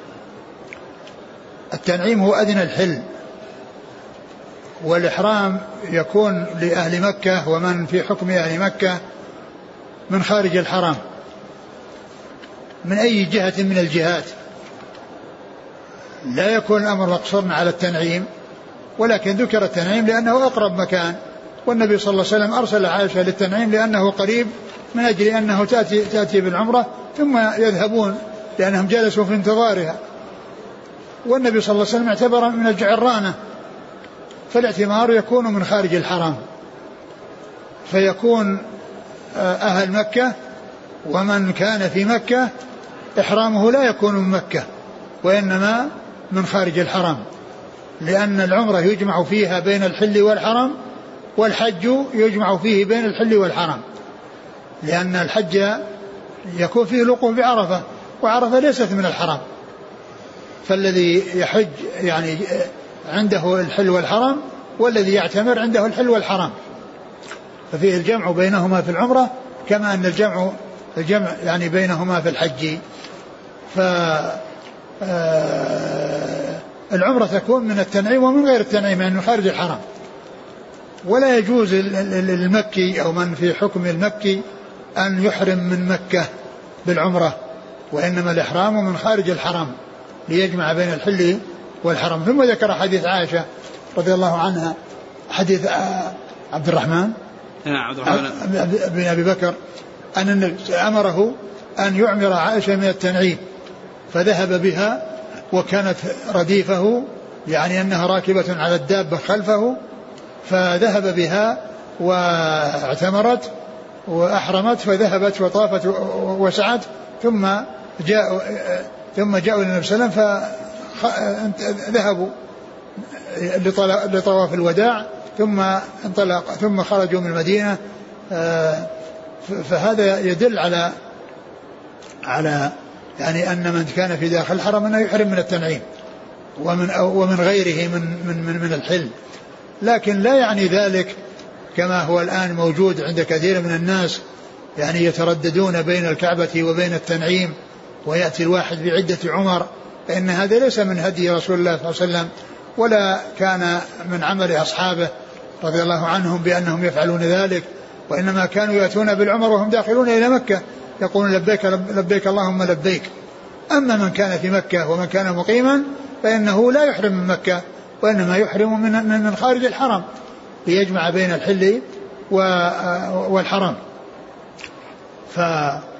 [SPEAKER 2] التنعيم هو أدنى الحل، والإحرام يكون لأهل مكة ومن في حكم أهل مكة من خارج الحرام من أي جهة من الجهات. لا يكون الأمر مقصورا على التنعيم، ولكن ذكر التنعيم لأنه أقرب مكان، والنبي صلى الله عليه وسلم أرسل عائشة للتنعيم لأنه قريب، من أجل أنه تأتي, تأتي بالعمرة ثم يذهبون لأنهم جلسوا في انتظارها. والنبي صلى الله عليه وسلم اعتبر من الجعرانة، فالاعتمار يكون من خارج الحرام، فيكون أهل مكة ومن كان في مكة إحرامه لا يكون من مكة وإنما من خارج الحرام، لأن العمرة يجمع فيها بين الحل والحرم، والحج يجمع فيه بين الحل والحرم، لأن الحج يكون فيه الوقوف بعرفة، وعرفة ليست من الحرم، فالذي يحج يعني عنده الحل والحرم، والذي يعتمر عنده الحل والحرم، ففيه الجمع بينهما في العمرة كما أن الجمع الجمع يعني بينهما في الحج. فالعمرة تكون من التنعيم ومن غير التنعيم، يعني من خارج الحرم. ولا يجوز للمكي أو من في حكم المكي أن يحرم من مكة بالعمرة، وإنما الإحرام من خارج الحرم ليجمع بين الحل والحرم. ثم ذكر حديث عائشة رضي الله عنها، حديث عبد الرحمن بن أبي بكر أن النبي أمره أن يعمر عائشة من التنعيم، فذهب بها وكانت رديفه، يعني أنها راكبة على الدابة خلفه، فذهب بها واعتمرت وأحرمت، فذهبت وطافت وسعت، ثم جاءوا ثم جاءوا للنبي صلى الله عليه وسلم فذهبوا لطواف الوداع، ثم انطلق ثم خرجوا من المدينة. فهذا يدل على على يعني أن من كان في داخل الحرم أنه يحرم من التنعيم ومن ومن غيره من من من, من الحل، لكن لا يعني ذلك كما هو الآن موجود عند كثير من الناس، يعني يترددون بين الكعبة وبين التنعيم، ويأتي الواحد بعدة عمر، فإن هذا ليس من هدي رسول الله صلى الله عليه وسلم، ولا كان من عمل أصحابه رضي الله عنهم بأنهم يفعلون ذلك، وإنما كانوا يأتون بالعمر وهم داخلون إلى مكة يقولون لبيك لبيك اللهم لبيك. أما من كان في مكة ومن كان مقيما فإنه لا يحرم من مكة، وإنما يحرم من من خارج الحرم ليجمع بين الحل والحرم. فعائشة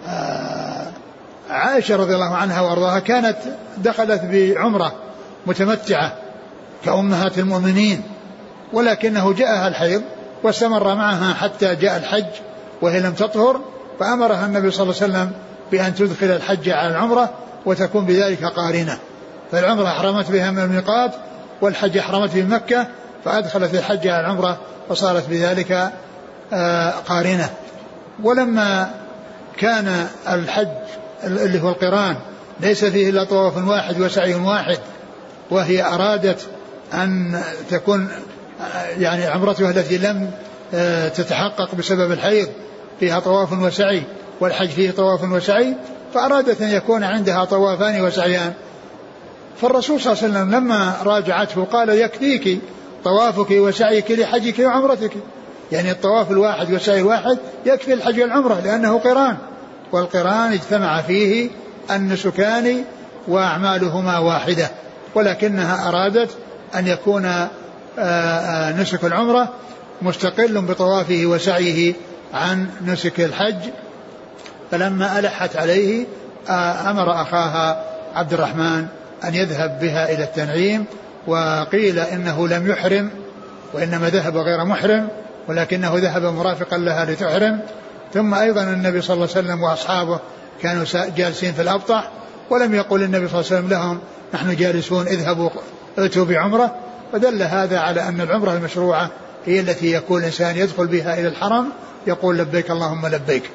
[SPEAKER 2] رضي الله عنها وارضاها كانت دخلت بعمرة متمتعة كأمهات المؤمنين، ولكنه جاءها الحيض واستمر معها حتى جاء الحج، وهي لم تطهر، فأمرها النبي صلى الله عليه وسلم بأن تدخل الحج على العمرة وتكون بذلك قارنة. فالعمرة أحرمت بها من الميقات والحج أحرمت بمكة، فأدخلت الحج على العمرة وصارت بذلك قارنة. ولما كان الحج اللي هو القران ليس فيه إلا طواف واحد وسعي واحد، وهي أرادت أن تكون يعني عمرتها التي لم تتحقق بسبب الحيض فيها طواف وسعي والحج فيه طواف وسعي، فأرادت أن يكون عندها طوافان وسعيان. فالرسول صلى الله عليه وسلم لما راجعته قال يكفيك طوافك وسعيك لحجك وعمرتك، يعني الطواف الواحد والسعي الواحد يكفي الحج والعمرة لأنه قران، والقران اجتمع فيه النسكان وأعمالهما واحدة، ولكنها أرادت أن يكون نسك العمرة مستقل بطوافه وسعيه عن نسك الحج. فلما ألحت عليه أمر أخاها عبد الرحمن أن يذهب بها إلى التنعيم، وقيل إنه لم يحرم وإنما ذهب غير محرم، ولكنه ذهب مرافقا لها لتحرم. ثم أيضا النبي صلى الله عليه وسلم وأصحابه كانوا جالسين في الأبطح، ولم يقل النبي صلى الله عليه وسلم لهم نحن جالسون اذهبوا اتوا بعمرة، فدل هذا على أن العمرة المشروعة هي التي يكون الإنسان يدخل بها إلى الحرم يقول لبيك اللهم لبيك.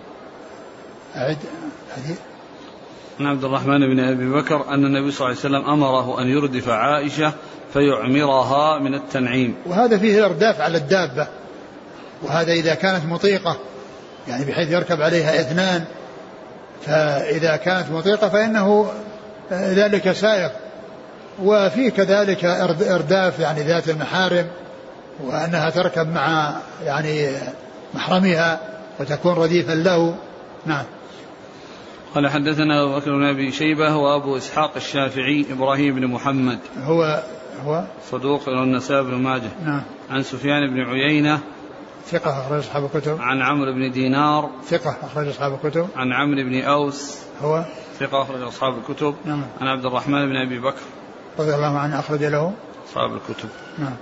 [SPEAKER 2] أعد حديث
[SPEAKER 1] عن عبد الرحمن بن أبي بكر أن النبي صلى الله عليه وسلم أمره أن يردف عائشة فيعمرها من التنعيم.
[SPEAKER 2] وهذا فيه الإرداف على الدابة، وهذا إذا كانت مطيقة يعني بحيث يركب عليها اثنان، فإذا كانت مطيقة فإنه ذلك سائق. وفيه كذلك إرداف يعني ذات المحارم، وأنها تركب مع يعني محرمها وتكون رديفا له. نعم.
[SPEAKER 1] قال حدثنا أبو بكر بن أبي شيبة وأبو إسحاق الشافعي إبراهيم بن محمد
[SPEAKER 2] هو هو
[SPEAKER 1] صدوق النسائي بن ماجه.
[SPEAKER 2] نعم.
[SPEAKER 1] عن سفيان بن عيينة
[SPEAKER 2] ثقة أخرج أصحاب الكتب.
[SPEAKER 1] عن عمرو بن دينار
[SPEAKER 2] ثقة أخرج أصحاب الكتب.
[SPEAKER 1] عن عمرو بن أوس
[SPEAKER 2] هو
[SPEAKER 1] ثقة أخرج أصحاب الكتب.
[SPEAKER 2] نعم.
[SPEAKER 1] عن عبد الرحمن بن أبي بكر
[SPEAKER 2] رضي الله عنه أخرج له
[SPEAKER 1] أصحاب الكتب.
[SPEAKER 2] نعم.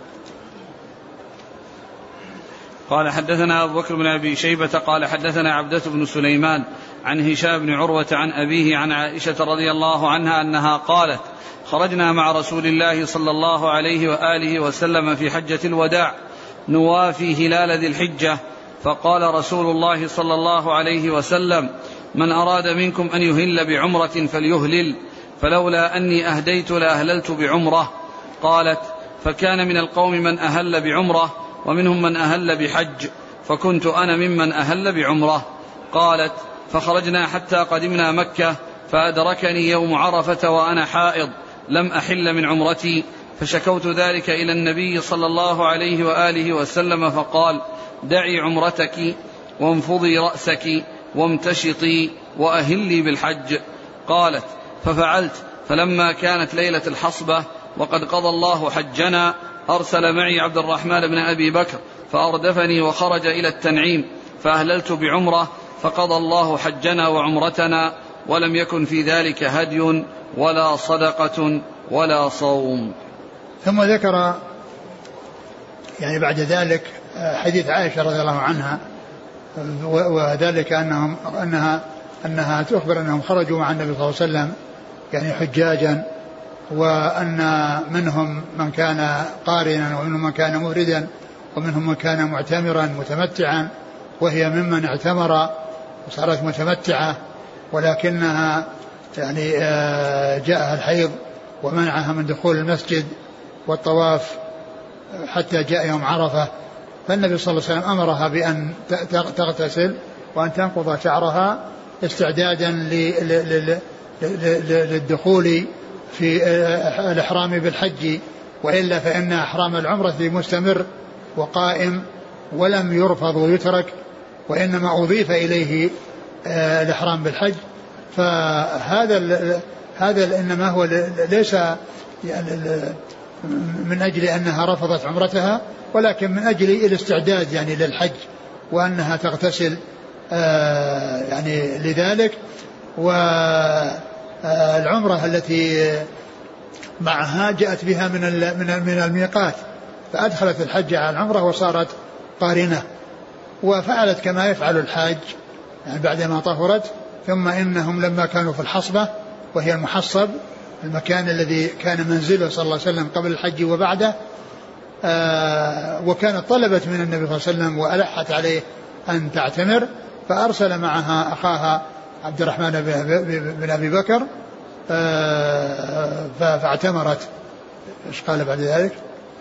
[SPEAKER 1] قال حدثنا أبو بكر بن أبي شيبة قال حدثنا عبدة بن سليمان عن هشام بن عروة عن أبيه عن عائشة رضي الله عنها أنها قالت خرجنا مع رسول الله صلى الله عليه وآله وسلم في حجة الوداع نوافي هلال ذي الحجة، فقال رسول الله صلى الله عليه وسلم من أراد منكم أن يهل بعمرة فليهلل، فلولا أني أهديت لأهللت بعمرة. قالت فكان من القوم من أهل بعمرة ومنهم من أهل بحج، فكنت أنا ممن أهل بعمرة. قالت فخرجنا حتى قدمنا مكة، فأدركني يوم عرفة وأنا حائض لم أحل من عمرتي، فشكوت ذلك إلى النبي صلى الله عليه وآله وسلم فقال دعي عمرتك وانفضي رأسك وامتشطي وأهلي بالحج. قالت ففعلت، فلما كانت ليلة الحصبة وقد قضى الله حجنا أرسل معي عبد الرحمن بن أبي بكر فأردفني وخرج إلى التنعيم، فأهللت بعمرة فقضى الله حجنا وعمرتنا، ولم يكن في ذلك هدي ولا صدقة ولا صوم.
[SPEAKER 2] ثم ذكر يعني بعد ذلك حديث عائشة رضي الله عنها، وذلك أنهم أنها أنها تخبر أنهم خرجوا مع النبي صلى الله عليه وسلم يعني حجاجا، وأن منهم من كان قارنا ومنهم من كان مفردا ومنهم من كان معتمرا متمتعا، وهي ممن اعتمر وصارت متمتعة، ولكنها يعني جاءها الحيض ومنعها من دخول المسجد والطواف حتى جاء يوم عرفة، فالنبي صلى الله عليه وسلم أمرها بأن تغتسل وأن تنقض شعرها استعدادا للدخول في الإحرام بالحج، وإلا فإن إحرام العمرة مستمر وقائم ولم يرفض ويترك، وإنما أضيف إليه الإحرام بالحج. فهذا هذا إنما هو ليس يعني من أجل أنها رفضت عمرتها، ولكن من أجل الاستعداد يعني للحج، وأنها تغتسل يعني لذلك. والعمرة التي معها جاءت بها من من من الميقات، فأدخلت الحج على العمرة وصارت قارنة. وفعلت كما يفعل الحاج يعني بعدما طهرت. ثم إنهم لما كانوا في الحصبة وهي المحصب المكان الذي كان منزله صلى الله عليه وسلم قبل الحج وبعده، آه وكانت طلبت من النبي صلى الله عليه وسلم وألحت عليه أن تعتمر، فأرسل معها أخاها عبد الرحمن بن أبي بكر آه فاعتمرت. إيش قال بعد ذلك؟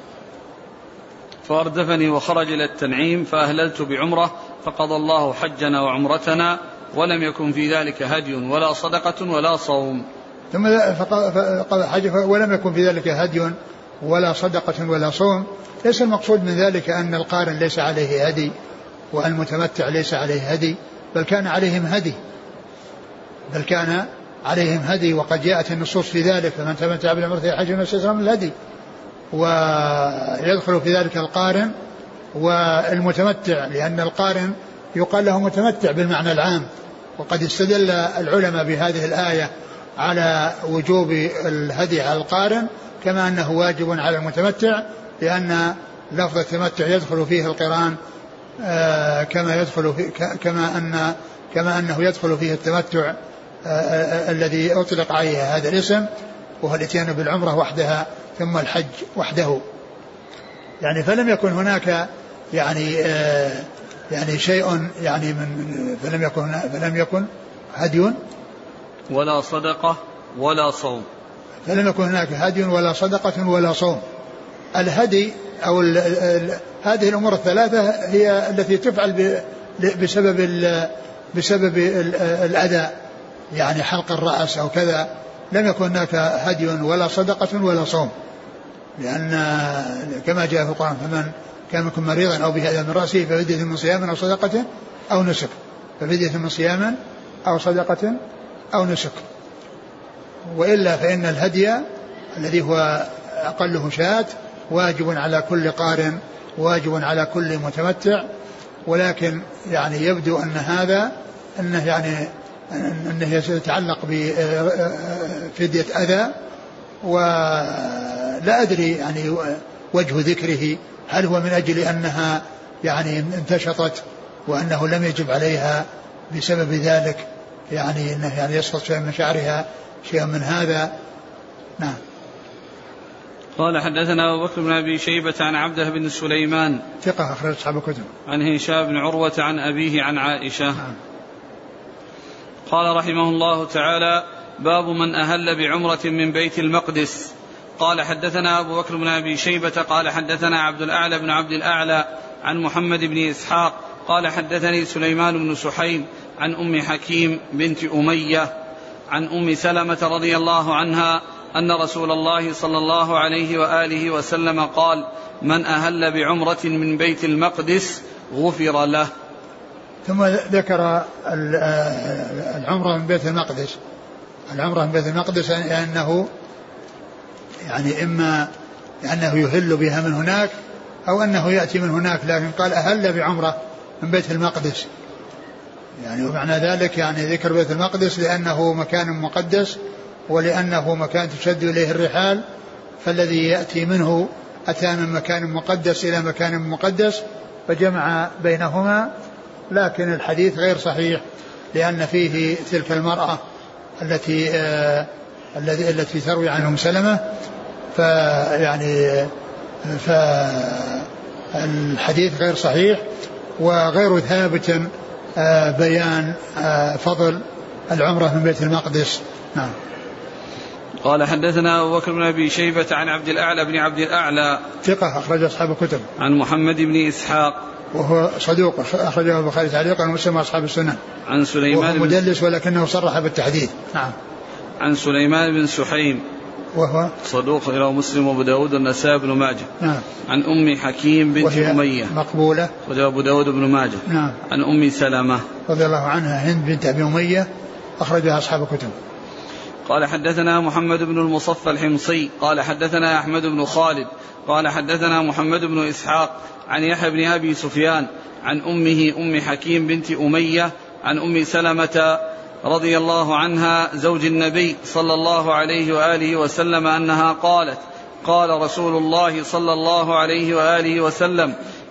[SPEAKER 1] فأردفني وخرج إلى التنعيم فأهللت بعمرة فقضى الله حجنا وعمرتنا ولم يكن في ذلك هدي ولا صدقة ولا صوم.
[SPEAKER 2] ثم فقضى حج ولم يكن في ذلك هدي ولا صدقة ولا صوم. ليس المقصود من ذلك أن القارن ليس عليه هدي والمتمتع ليس عليه هدي، بل كان عليهم هدي بل كان عليهم هدي وقد جاءت النصوص في ذلك، فمن تمتع بالعمرة إلى الحج فليس من الهدي، ويدخل في ذلك القارن والمتمتع، لأن القارن يقال له متمتع بالمعنى العام. وقد استدل العلماء بهذه الآية على وجوب الهدي على القارن كما أنه واجب على المتمتع، لأن لفظ التمتع يدخل فيه القران آه كما يدخل في كما أن كما أنه يدخل فيه التمتع آه آه الذي أطلق عليه هذا الاسم، وهو الاتيان بالعمرة وحدها ثم الحج وحده. يعني فلم يكن هناك يعني آه يعني شيء يعني من فلم يكن فلم يكن هدي
[SPEAKER 1] ولا صدقة ولا صوم.
[SPEAKER 2] فلم يكن هناك هدي ولا صدقة ولا صوم. الهدي أو ال ال هذه الأمور الثلاثة هي التي تفعل بسبب ال بسبب ال الأذى، يعني حلق الرأس أو كذا. لم يكن هناك هدي ولا صدقة ولا صوم، لأن كما جاء في القرآن فمن كان منكم مريضا أو به أذى من رأسه ففدية من صيام أو صدقة أو نسك ففدية من صيام أو صدقة أو نسك. وإلا فإن الهدي الذي هو أقله شاة واجب على كل قارن واجب على كل متمتع، ولكن يعني يبدو أن هذا أنه يعني أنه يتعلق بفدية أذى، ولا أدري يعني وجه ذكره هل هو من أجل أنها يعني انتشطت وأنه لم يجب عليها بسبب ذلك، يعني أنه يعني يسقط شيء من شعرها شيء من هذا. نعم.
[SPEAKER 1] قال حدثنا أبو بكر بن أبي شيبة عن عبده بن سليمان
[SPEAKER 2] ثقة أخرج أصحاب الكتب.
[SPEAKER 1] عن هشام بن عروة عن أبيه عن عائشة.
[SPEAKER 2] نعم.
[SPEAKER 1] قال رحمه الله تعالى: باب من أهل بعمرة من بيت المقدس. قال حدثنا أبو بكر بن أبي شيبة قال حدثنا عبد الأعلى بن عبد الأعلى عن محمد بن إسحاق قال حدثني سليمان بن سحيم عن أم حكيم بنت أمية عن أم سلمة رضي الله عنها أن رسول الله صلى الله عليه وآله وسلم قال: من أهل بعمرة من بيت المقدس غفر له.
[SPEAKER 2] ثم ذكر العمرة من بيت المقدس. العمرة من بيت المقدس لأنه يعني إما أنه يهل بها من هناك أو أنه يأتي من هناك، لكن قال أهل بعمرة من بيت المقدس، يعني ومعنى ذلك يعني ذكر بيت المقدس لأنه مكان مقدس ولأنه مكان تشد إليه الرحال، فالذي يأتي منه أتى من مكان مقدس إلى مكان مقدس فجمع بينهما. لكن الحديث غير صحيح لأن فيه تلك المرأة التي آه التي التي تروي عن أم سلمة، فيعني فالحديث غير صحيح وغير ثابت آه بيان آه فضل العمرة من بيت المقدس. نعم.
[SPEAKER 1] قال حدثنا أبو بكر بن أبي شيبة عن عبد الأعلى بن عبد الأعلى
[SPEAKER 2] ثقة أخرج أصحاب الكتب.
[SPEAKER 1] عن محمد بن إسحاق
[SPEAKER 2] وهو صدوق أخرجه البخاري تعليقا ومسلم وأصحاب السنن.
[SPEAKER 1] عن سليمان
[SPEAKER 2] وهو مدلس ولكنه صرح بالتحديد. نعم.
[SPEAKER 1] عن سليمان بن سحيم
[SPEAKER 2] وهو
[SPEAKER 1] صدوق إلى مسلم وأبو داود والنسائي بن ماجه.
[SPEAKER 2] نعم.
[SPEAKER 1] عن أم حكيم بنت أمية
[SPEAKER 2] مقبولة
[SPEAKER 1] وأبو داود بن ماجه.
[SPEAKER 2] نعم.
[SPEAKER 1] عن أم سلمة
[SPEAKER 2] رضي الله عنها هند بنت أبي أمية أخرجها أصحاب الكتب.
[SPEAKER 1] قال حدثنا محمد بن المصفى الحمصي قال حدثنا أحمد بن خالد قال حدثنا محمد بن إسحاق عن يحيى بن أبي سفيان عن أمه أم حكيم بنت أمية عن أم سلمة رضي الله عنها زوج النبي صلى الله عليه وآله وسلم أنها قالت: قال رسول الله صلى الله عليه وآله وسلم: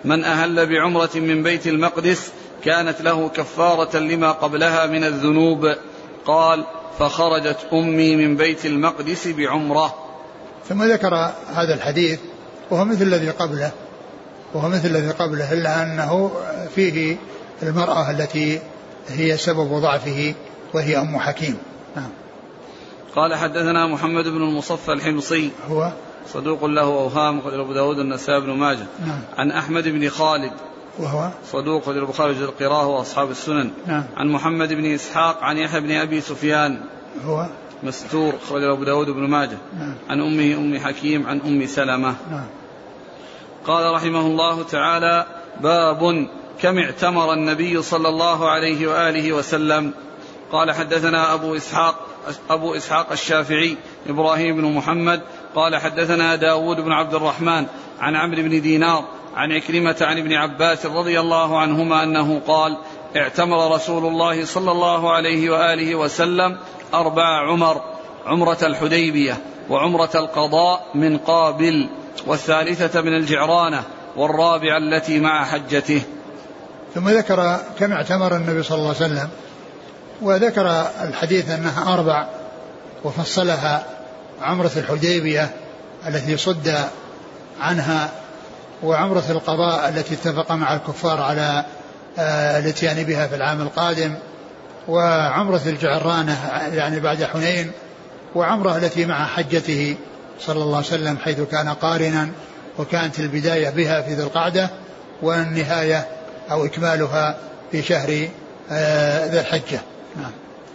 [SPEAKER 1] من أهل بعمرة من بيت المقدس كانت له كفارة لما قبلها من الذنوب. قال فخرجت أمي من بيت المقدس بعمرة.
[SPEAKER 2] ثم ذكر هذا الحديث وهو مثل الذي قبله وهو مثل الذي قبله إلا أنه فيه المرأة التي هي سبب ضعفه وهي أم حكيم. نعم.
[SPEAKER 1] قال حدثنا محمد بن المصفى الحمصي
[SPEAKER 2] هو
[SPEAKER 1] صدوق له أوهام أخرج أبو داود النسائي بن ماجه.
[SPEAKER 2] نعم.
[SPEAKER 1] عن أحمد بن خالد
[SPEAKER 2] وهو
[SPEAKER 1] صدوق أخرج البخاري وجل القراءة وأصحاب السنن.
[SPEAKER 2] نعم.
[SPEAKER 1] عن محمد بن إسحاق عن يحيى بن أبي سفيان
[SPEAKER 2] هو
[SPEAKER 1] مستور أخرج أبو داود بن ماجه.
[SPEAKER 2] نعم.
[SPEAKER 1] عن أمه أم حكيم عن أم سلمة.
[SPEAKER 2] نعم.
[SPEAKER 1] قال رحمه الله تعالى باب كم اعتمر النبي صلى الله عليه وآله وسلم. قال حدثنا أبو إسحاق أبو إسحاق الشافعي إبراهيم بن محمد قال حدثنا داود بن عبد الرحمن عن عمرو بن دينار عن عكرمة عن ابن عباس رضي الله عنهما أنه قال اعتمر رسول الله صلى الله عليه وآله وسلم أربع عمر عمرة الحديبية وعمرة القضاء من قابل والثالثة من الجعرانة والرابعة التي مع حجته.
[SPEAKER 2] ثم ذكر كم اعتمر النبي صلى الله عليه وسلم وذكر الحديث أنها أربع وفصلها عمرة الحديبية التي صد عنها وعمرة القضاء التي اتفق مع الكفار على الاتيان بها في العام القادم وعمرة الجعرانة يعني بعد حنين وعمرة التي مع حجته صلى الله عليه وسلم حيث كان قارنا وكانت البداية بها في ذي القعدة والنهاية أو إكمالها في شهر ذي الحجة. نعم.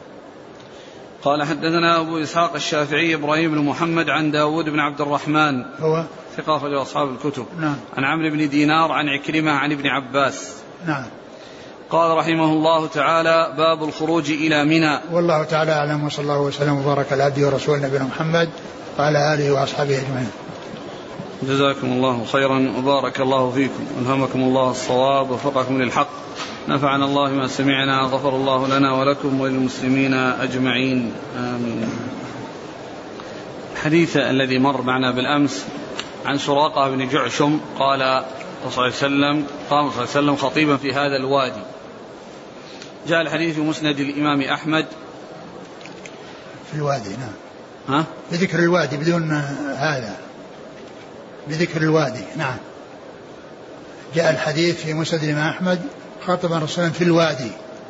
[SPEAKER 1] قال حدثنا أبو إسحاق الشافعي إبراهيم بن محمد عن داود بن عبد الرحمن
[SPEAKER 2] هو
[SPEAKER 1] ثقة أخرجه أصحاب الكتب.
[SPEAKER 2] نعم.
[SPEAKER 1] عن عمرو بن دينار عن عكرمة عن ابن عباس.
[SPEAKER 2] نعم.
[SPEAKER 1] قال رحمه الله تعالى باب الخروج إلى منى.
[SPEAKER 2] والله تعالى أعلم وصلى الله وسلم وبارك على عبده ورسوله نبينا محمد وعلى آله وأصحابه أجمعين.
[SPEAKER 1] جزاكم الله خيرا وبارك الله فيكم ألهمكم الله الصواب ووفقكم للحق نفعنا الله ما سمعنا غفر الله لنا ولكم وللمسلمين أجمعين آمين. الحديث الذي مر معنا بالأمس عن سراقة بن جعشم قال صلى الله عليه وسلم قام صلى الله عليه وسلم خطيبا في هذا الوادي. جاء الحديث في مسند الإمام أحمد
[SPEAKER 2] في الوادي. نعم.
[SPEAKER 1] ها؟
[SPEAKER 2] بذكر الوادي بدون هذا بذكر الوادي. نعم. جاء الحديث في مسند الإمام أحمد خاطبا رسولا في الوادي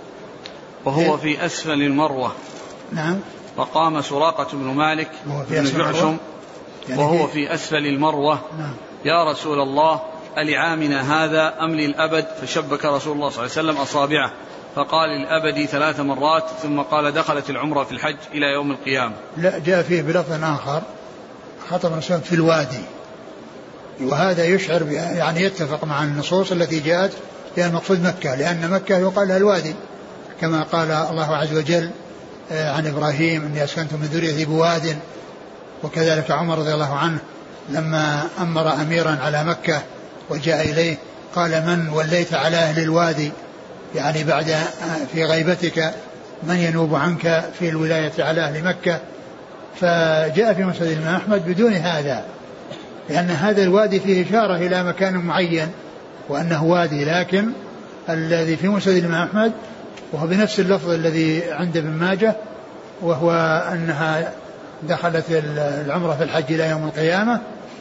[SPEAKER 1] وهو في أسفل المروة.
[SPEAKER 2] نعم.
[SPEAKER 1] وقام سراقة بن مالك بن جعشم يعني وهو في أسفل المروة.
[SPEAKER 2] نعم.
[SPEAKER 1] يا رسول الله ألعامنا هذا أم للأبد؟ فشبك رسول الله صلى الله عليه وسلم أصابعه فقال للأبد ثلاث مرات ثم قال دخلت العمرة في الحج إلى يوم القيامة.
[SPEAKER 2] لا جاء فيه بلفظ آخر خاطب رسولا في الوادي وهذا يشعر يعني يتفق مع النصوص التي جاءت بأن المقصود مكة لأن مكة يقال لها الوادي كما قال الله عز وجل عن إبراهيم إني أسكنت من ذريتي بواد. وكذلك عمر رضي الله عنه لما أمر أميرا على مكة وجاء إليه قال من وليت على أهل الوادي يعني بعد في غيبتك من ينوب عنك في الولاية على أهل مكة. فجاء في مسند الإمام أحمد بدون هذا لأن هذا الوادي فيه إشارة إلى مكان معين وأنه وادي لكن الذي في مسند الإمام أحمد وهو بنفس اللفظ الذي عند ابن ماجه وهو أنها دخلت العمرة في الحج إلى يوم القيامة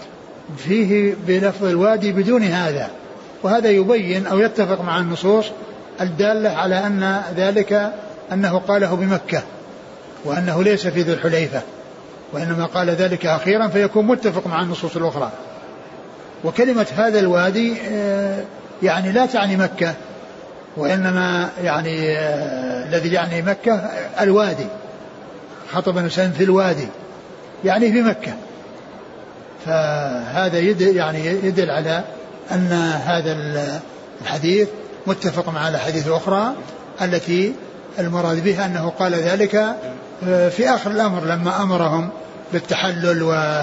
[SPEAKER 2] فيه بلفظ الوادي بدون هذا. وهذا يبين أو يتفق مع النصوص الدالة على أن ذلك أنه قاله بمكة وأنه ليس في ذي الحليفة وإنما قال ذلك أخيرا فيكون متفق مع النصوص الأخرى. وكلمة هذا الوادي يعني لا تعني مكة وإنما يعني الذي يعني مكة الوادي خطب نسان في الوادي يعني في مكة. فهذا يدل يعني يدل على أن هذا الحديث متفق مع الحديث الأخرى التي المراد بها أنه قال ذلك في آخر الأمر لما أمرهم بالتحلل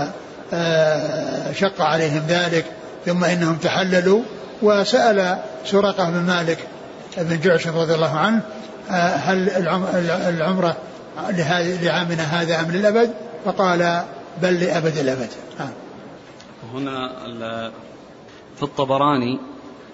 [SPEAKER 2] وشق عليهم ذلك ثم إنهم تحللوا وسأل سراقة بن مالك بن جعشم رضي الله عنه هل العمرة لعامنا هذا أم للأبد؟ فقال بل لأبد الأبد.
[SPEAKER 1] هنا في الطبراني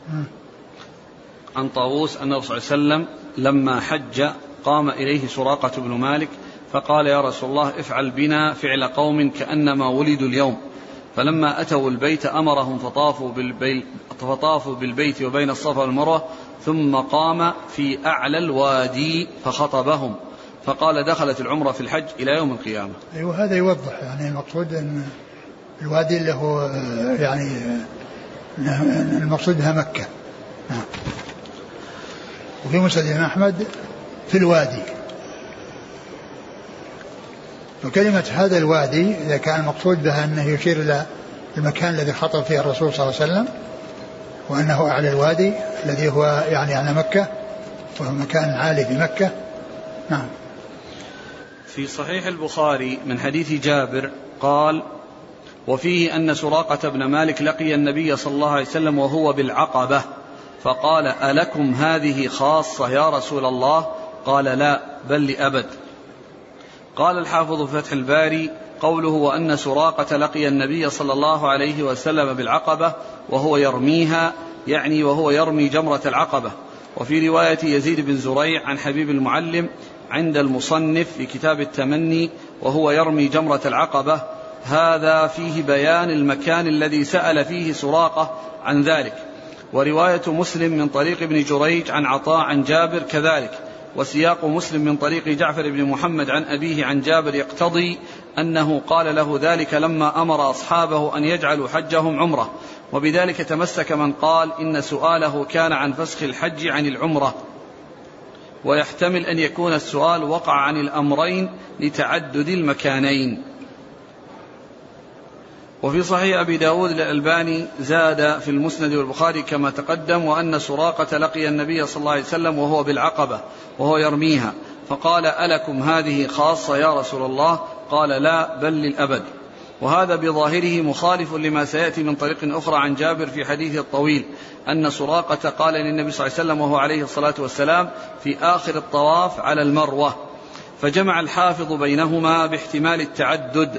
[SPEAKER 1] عن طاووس أن الرسول صلى الله عليه وسلم لما حج قام إليه سراقة بن مالك فقال يا رسول الله افعل بنا فعل قوم كأنما ولدوا اليوم. فلما أتوا البيت أمرهم فطافوا بالبيت, فطافوا بالبيت وبين الصفا والمروة ثم قام في أعلى الوادي فخطبهم فقال دخلت العمرة في الحج إلى يوم القيامة.
[SPEAKER 2] أيوة هذا يوضح يعني المقصود أن الوادي اللي هو يعني المقصود بها مكة. وفي مسند أحمد في الوادي. وكلمة هذا الوادي إذا كان المقصود بها أنه يشير إلى المكان الذي خطب فيه الرسول صلى الله عليه وسلم وأنه أعلى الوادي الذي هو يعني على مكة وهو مكان عالي في مكة. نعم.
[SPEAKER 1] في صحيح البخاري من حديث جابر قال وفيه أن سراقة بن مالك لقي النبي صلى الله عليه وسلم وهو بالعقبة فقال ألكم هذه خاصة يا رسول الله؟ قال لا بل لأبد. قال الحافظ في فتح الباري قوله وأن سراقة لقي النبي صلى الله عليه وسلم بالعقبة وهو يرميها يعني وهو يرمي جمرة العقبة. وفي رواية يزيد بن زريع عن حبيب المعلم عند المصنف في كتاب التمني وهو يرمي جمرة العقبة. هذا فيه بيان المكان الذي سأل فيه سراقة عن ذلك. ورواية مسلم من طريق ابن جريج عن عطاء عن جابر كذلك. وسياق مسلم من طريق جعفر بن محمد عن أبيه عن جابر يقتضي أنه قال له ذلك لما أمر أصحابه أن يجعلوا حجهم عمرة. وبذلك تمسك من قال إن سؤاله كان عن فسخ الحج عن العمرة. ويحتمل أن يكون السؤال وقع عن الأمرين لتعدد المكانين. وفي صحيح أبي داود الألباني زاد في المسند والبخاري كما تقدم وأن سراقة لقي النبي صلى الله عليه وسلم وهو بالعقبة وهو يرميها فقال ألكم هذه خاصة يا رسول الله؟ قال لا بل للأبد. وهذا بظاهره مخالف لما سيأتي من طريق أخرى عن جابر في حديثه الطويل أن سراقة قال للنبي صلى الله عليه وسلم وهو عليه الصلاة والسلام في آخر الطواف على المروة. فجمع الحافظ بينهما باحتمال التعدد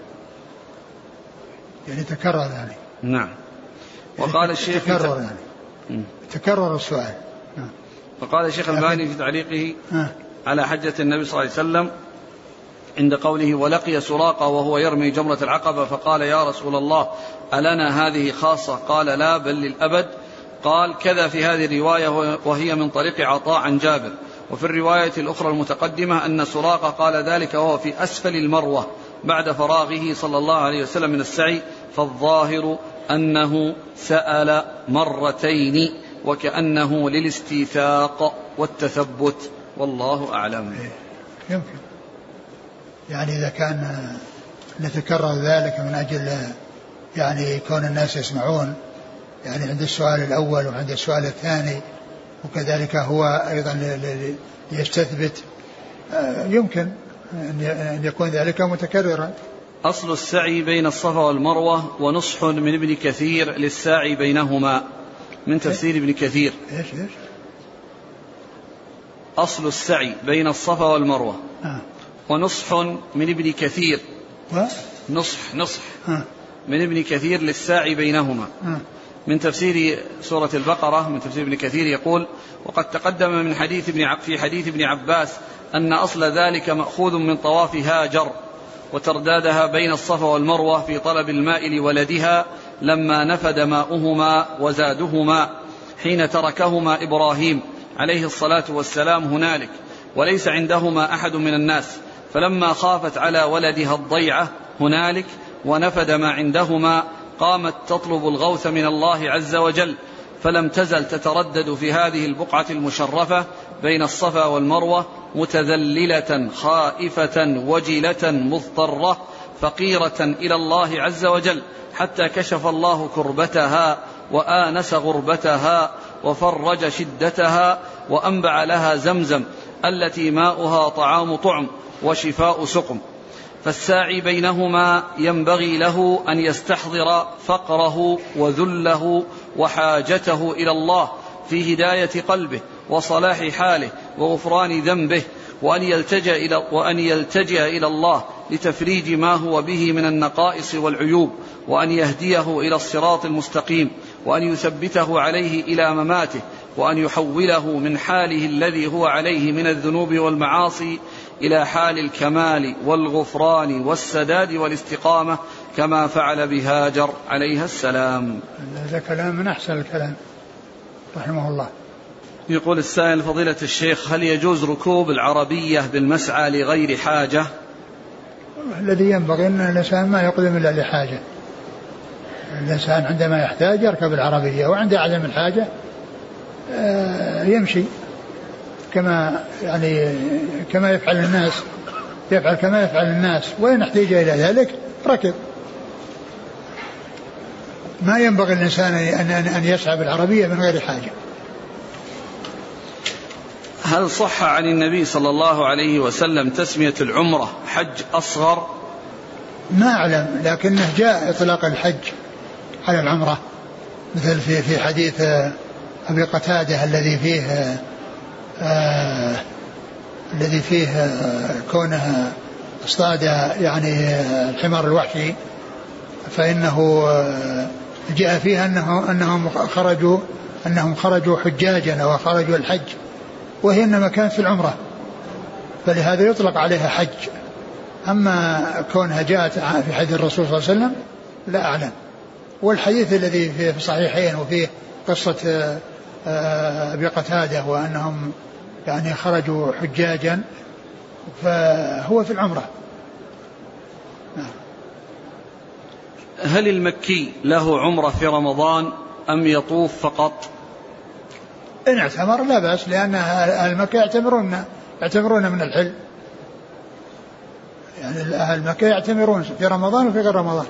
[SPEAKER 2] يعني تكرر يعني.
[SPEAKER 1] نعم. وقال الشيخ
[SPEAKER 2] تكرر يعني تكرر السؤال. نعم.
[SPEAKER 1] فقال الشيخ الباني في تعليقه على حجة النبي صلى الله عليه وسلم عند قوله ولقي سراقة وهو يرمي جمرة العقبة فقال يا رسول الله ألنا هذه خاصة؟ قال لا بل للأبد. قال كذا في هذه الرواية وهي من طريق عطاء عن جابر. وفي الرواية الأخرى المتقدمة أن سراقة قال ذلك وهو في أسفل المروة بعد فراغه صلى الله عليه وسلم من السعي. فالظاهر أنه سأل مرتين وكأنه للاستيثاق والتثبت والله أعلم.
[SPEAKER 2] يمكن يعني إذا كان نتكرر ذلك من أجل يعني كون الناس يسمعون يعني عند السؤال الأول وعند السؤال الثاني وكذلك هو أيضا ليستثبت يمكن أن يكون ذلك متكررا.
[SPEAKER 1] أصل السعي بين الصفا والمروة ونصح من ابن كثير للساعي بينهما من تفسير ابن كثير.
[SPEAKER 2] إيش إيش
[SPEAKER 1] أصل السعي بين الصفا والمروة آه. ونصح من ابن كثير و؟ نصح نصح آه. من ابن كثير للساعي بينهما آه. من تفسير سورة البقرة من تفسير ابن كثير يقول وقد تقدم من حديث ابن ع... في حديث ابن عباس أن أصل ذلك مأخوذ من طواف هاجر وتردادها بين الصفا والمروة في طلب الماء لولدها لما نفد ماؤهما وزادهما حين تركهما إبراهيم عليه الصلاة والسلام هنالك وليس عندهما أحد من الناس فلما خافت على ولدها الضيعة هنالك ونفد ما عندهما قامت تطلب الغوث من الله عز وجل فلم تزل تتردد في هذه البقعة المشرفة بين الصفا والمروة متذللة خائفة وجلة مضطرة فقيرة إلى الله عز وجل حتى كشف الله كربتها وآنس غربتها وفرج شدتها وأنبع لها زمزم التي ماؤها طعام طعم وشفاء سقم. فالساعي بينهما ينبغي له أن يستحضر فقره وذله وحاجته إلى الله في هداية قلبه وصلاح حاله وغفران ذنبه وأن يلتجأ إلى, وأن يلتجأ إلى الله لتفريج ما هو به من النقائص والعيوب وأن يهديه إلى الصراط المستقيم وأن يثبته عليه إلى مماته، وأن يحوله من حاله الذي هو عليه من الذنوب والمعاصي إلى حال الكمال والغفران والسداد والاستقامة كما فعل بهاجر عليها السلام.
[SPEAKER 2] هذا كلام من أحسن الكلام رحمه الله.
[SPEAKER 1] يقول السائل: فضيلة الشيخ، هل يجوز ركوب العربية بالمسعى لغير حاجة؟
[SPEAKER 2] الذي ينبغي أن الإنسان ما يقدم إلا لحاجة. الإنسان عندما يحتاج يركب العربية، وعند عدم الحاجة يمشي كما يعني كما يفعل الناس يفعل كما يفعل الناس وإن احتاج إلى ذلك ركب. ما ينبغي الإنسان أن أن يسعى بالعربية من غير حاجة.
[SPEAKER 1] هل صح عن النبي صلى الله عليه وسلم تسمية العمرة حج أصغر؟
[SPEAKER 2] ما أعلم، لكنه جاء إطلاق الحج على العمرة، مثل في في حديث أبي قتادة الذي فيه آه الذي فيه آه كونه اصطاد يعني الحمار الوحشي، فإنه آه جاء فيها أنه أنهم خرجوا أنهم خرجوا حجاجا أو خرجوا الحج، وهي إنما كانت في العمرة، فلهذا يطلق عليها حج. أما كونها جاءت في حديث الرسول صلى الله عليه وسلم لا أعلم. والحديث الذي في الصحيحين وفيه قصة أبي قتادة وأنهم يعني خرجوا حجاجا فهو في العمرة.
[SPEAKER 1] هل المكي له عمرة في رمضان أم يطوف فقط؟
[SPEAKER 2] إن اعتمر لا بأس، لأن أهل مكة يعتمرون يعتمرون من الحل، يعني أهل مكة يعتمرون في رمضان وفي غير رمضان.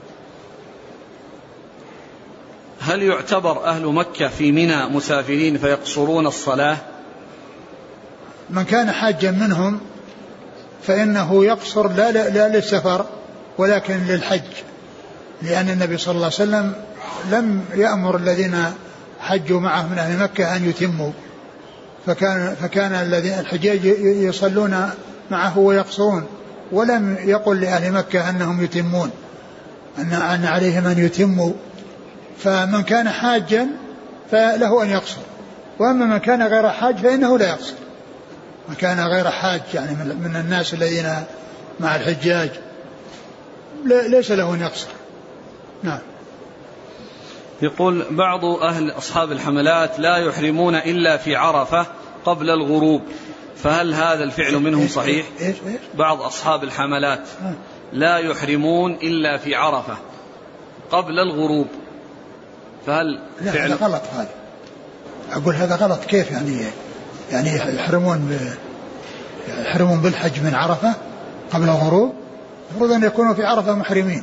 [SPEAKER 1] هل يعتبر أهل مكة في منى مسافرين فيقصرون الصلاة؟
[SPEAKER 2] من كان حاجا منهم فإنه يقصر لا, لا, لا للسفر ولكن للحج، لأن النبي صلى الله عليه وسلم لم يأمر الذين حجوا معه من أهل مكة أن يتموا، فكان, فكان الذين الحجاج يصلون معه ويقصرون، ولم يقل لأهل مكة أنهم يتمون، أن, أن عليهم أن يتموا. فمن كان حاجا فله أن يقصر، وأما من كان غير حاج فإنه لا يقصر. من كان غير حاج يعني من الناس الذين مع الحجاج ليس له أن يقصر. نعم.
[SPEAKER 1] يقول بعض أهل أصحاب الحملات لا يحرمون إلا في عرفة قبل الغروب، فهل هذا الفعل منهم صحيح؟ بعض أصحاب الحملات لا يحرمون إلا في عرفة قبل الغروب، فهل
[SPEAKER 2] لا
[SPEAKER 1] فعل؟
[SPEAKER 2] هذا غلط. هذا أقول هذا غلط. كيف يعني يعني يحرمون يحرمون بالحج من عرفة قبل الغروب؟ المفروض أن يكونوا في عرفة محرمين،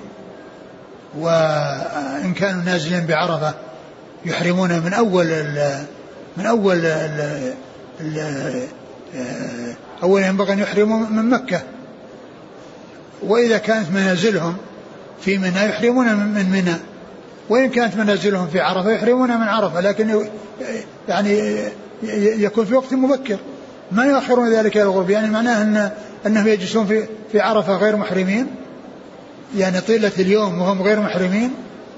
[SPEAKER 2] وإن كانوا نازلين بعرفة يحرمون من أول ال من أول ال ال أول ينبغي أن يحرموا من مكة، وإذا كانت منازلهم في منى يحرمون من منى، وإن كانت منازلهم في عرفة يحرمون من عرفة، لكن يعني يكون في وقت مبكر ما يؤخرون ذلك إلى الغروب، يعني معناه أن أنهم يجلسون في في عرفة غير محرمين، يعني طيلة اليوم وهم غير محرمين.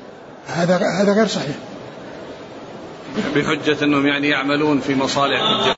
[SPEAKER 2] هذا هذا غير صحيح،
[SPEAKER 1] بحجة أنهم يعني يعملون في مصالح الحجاج.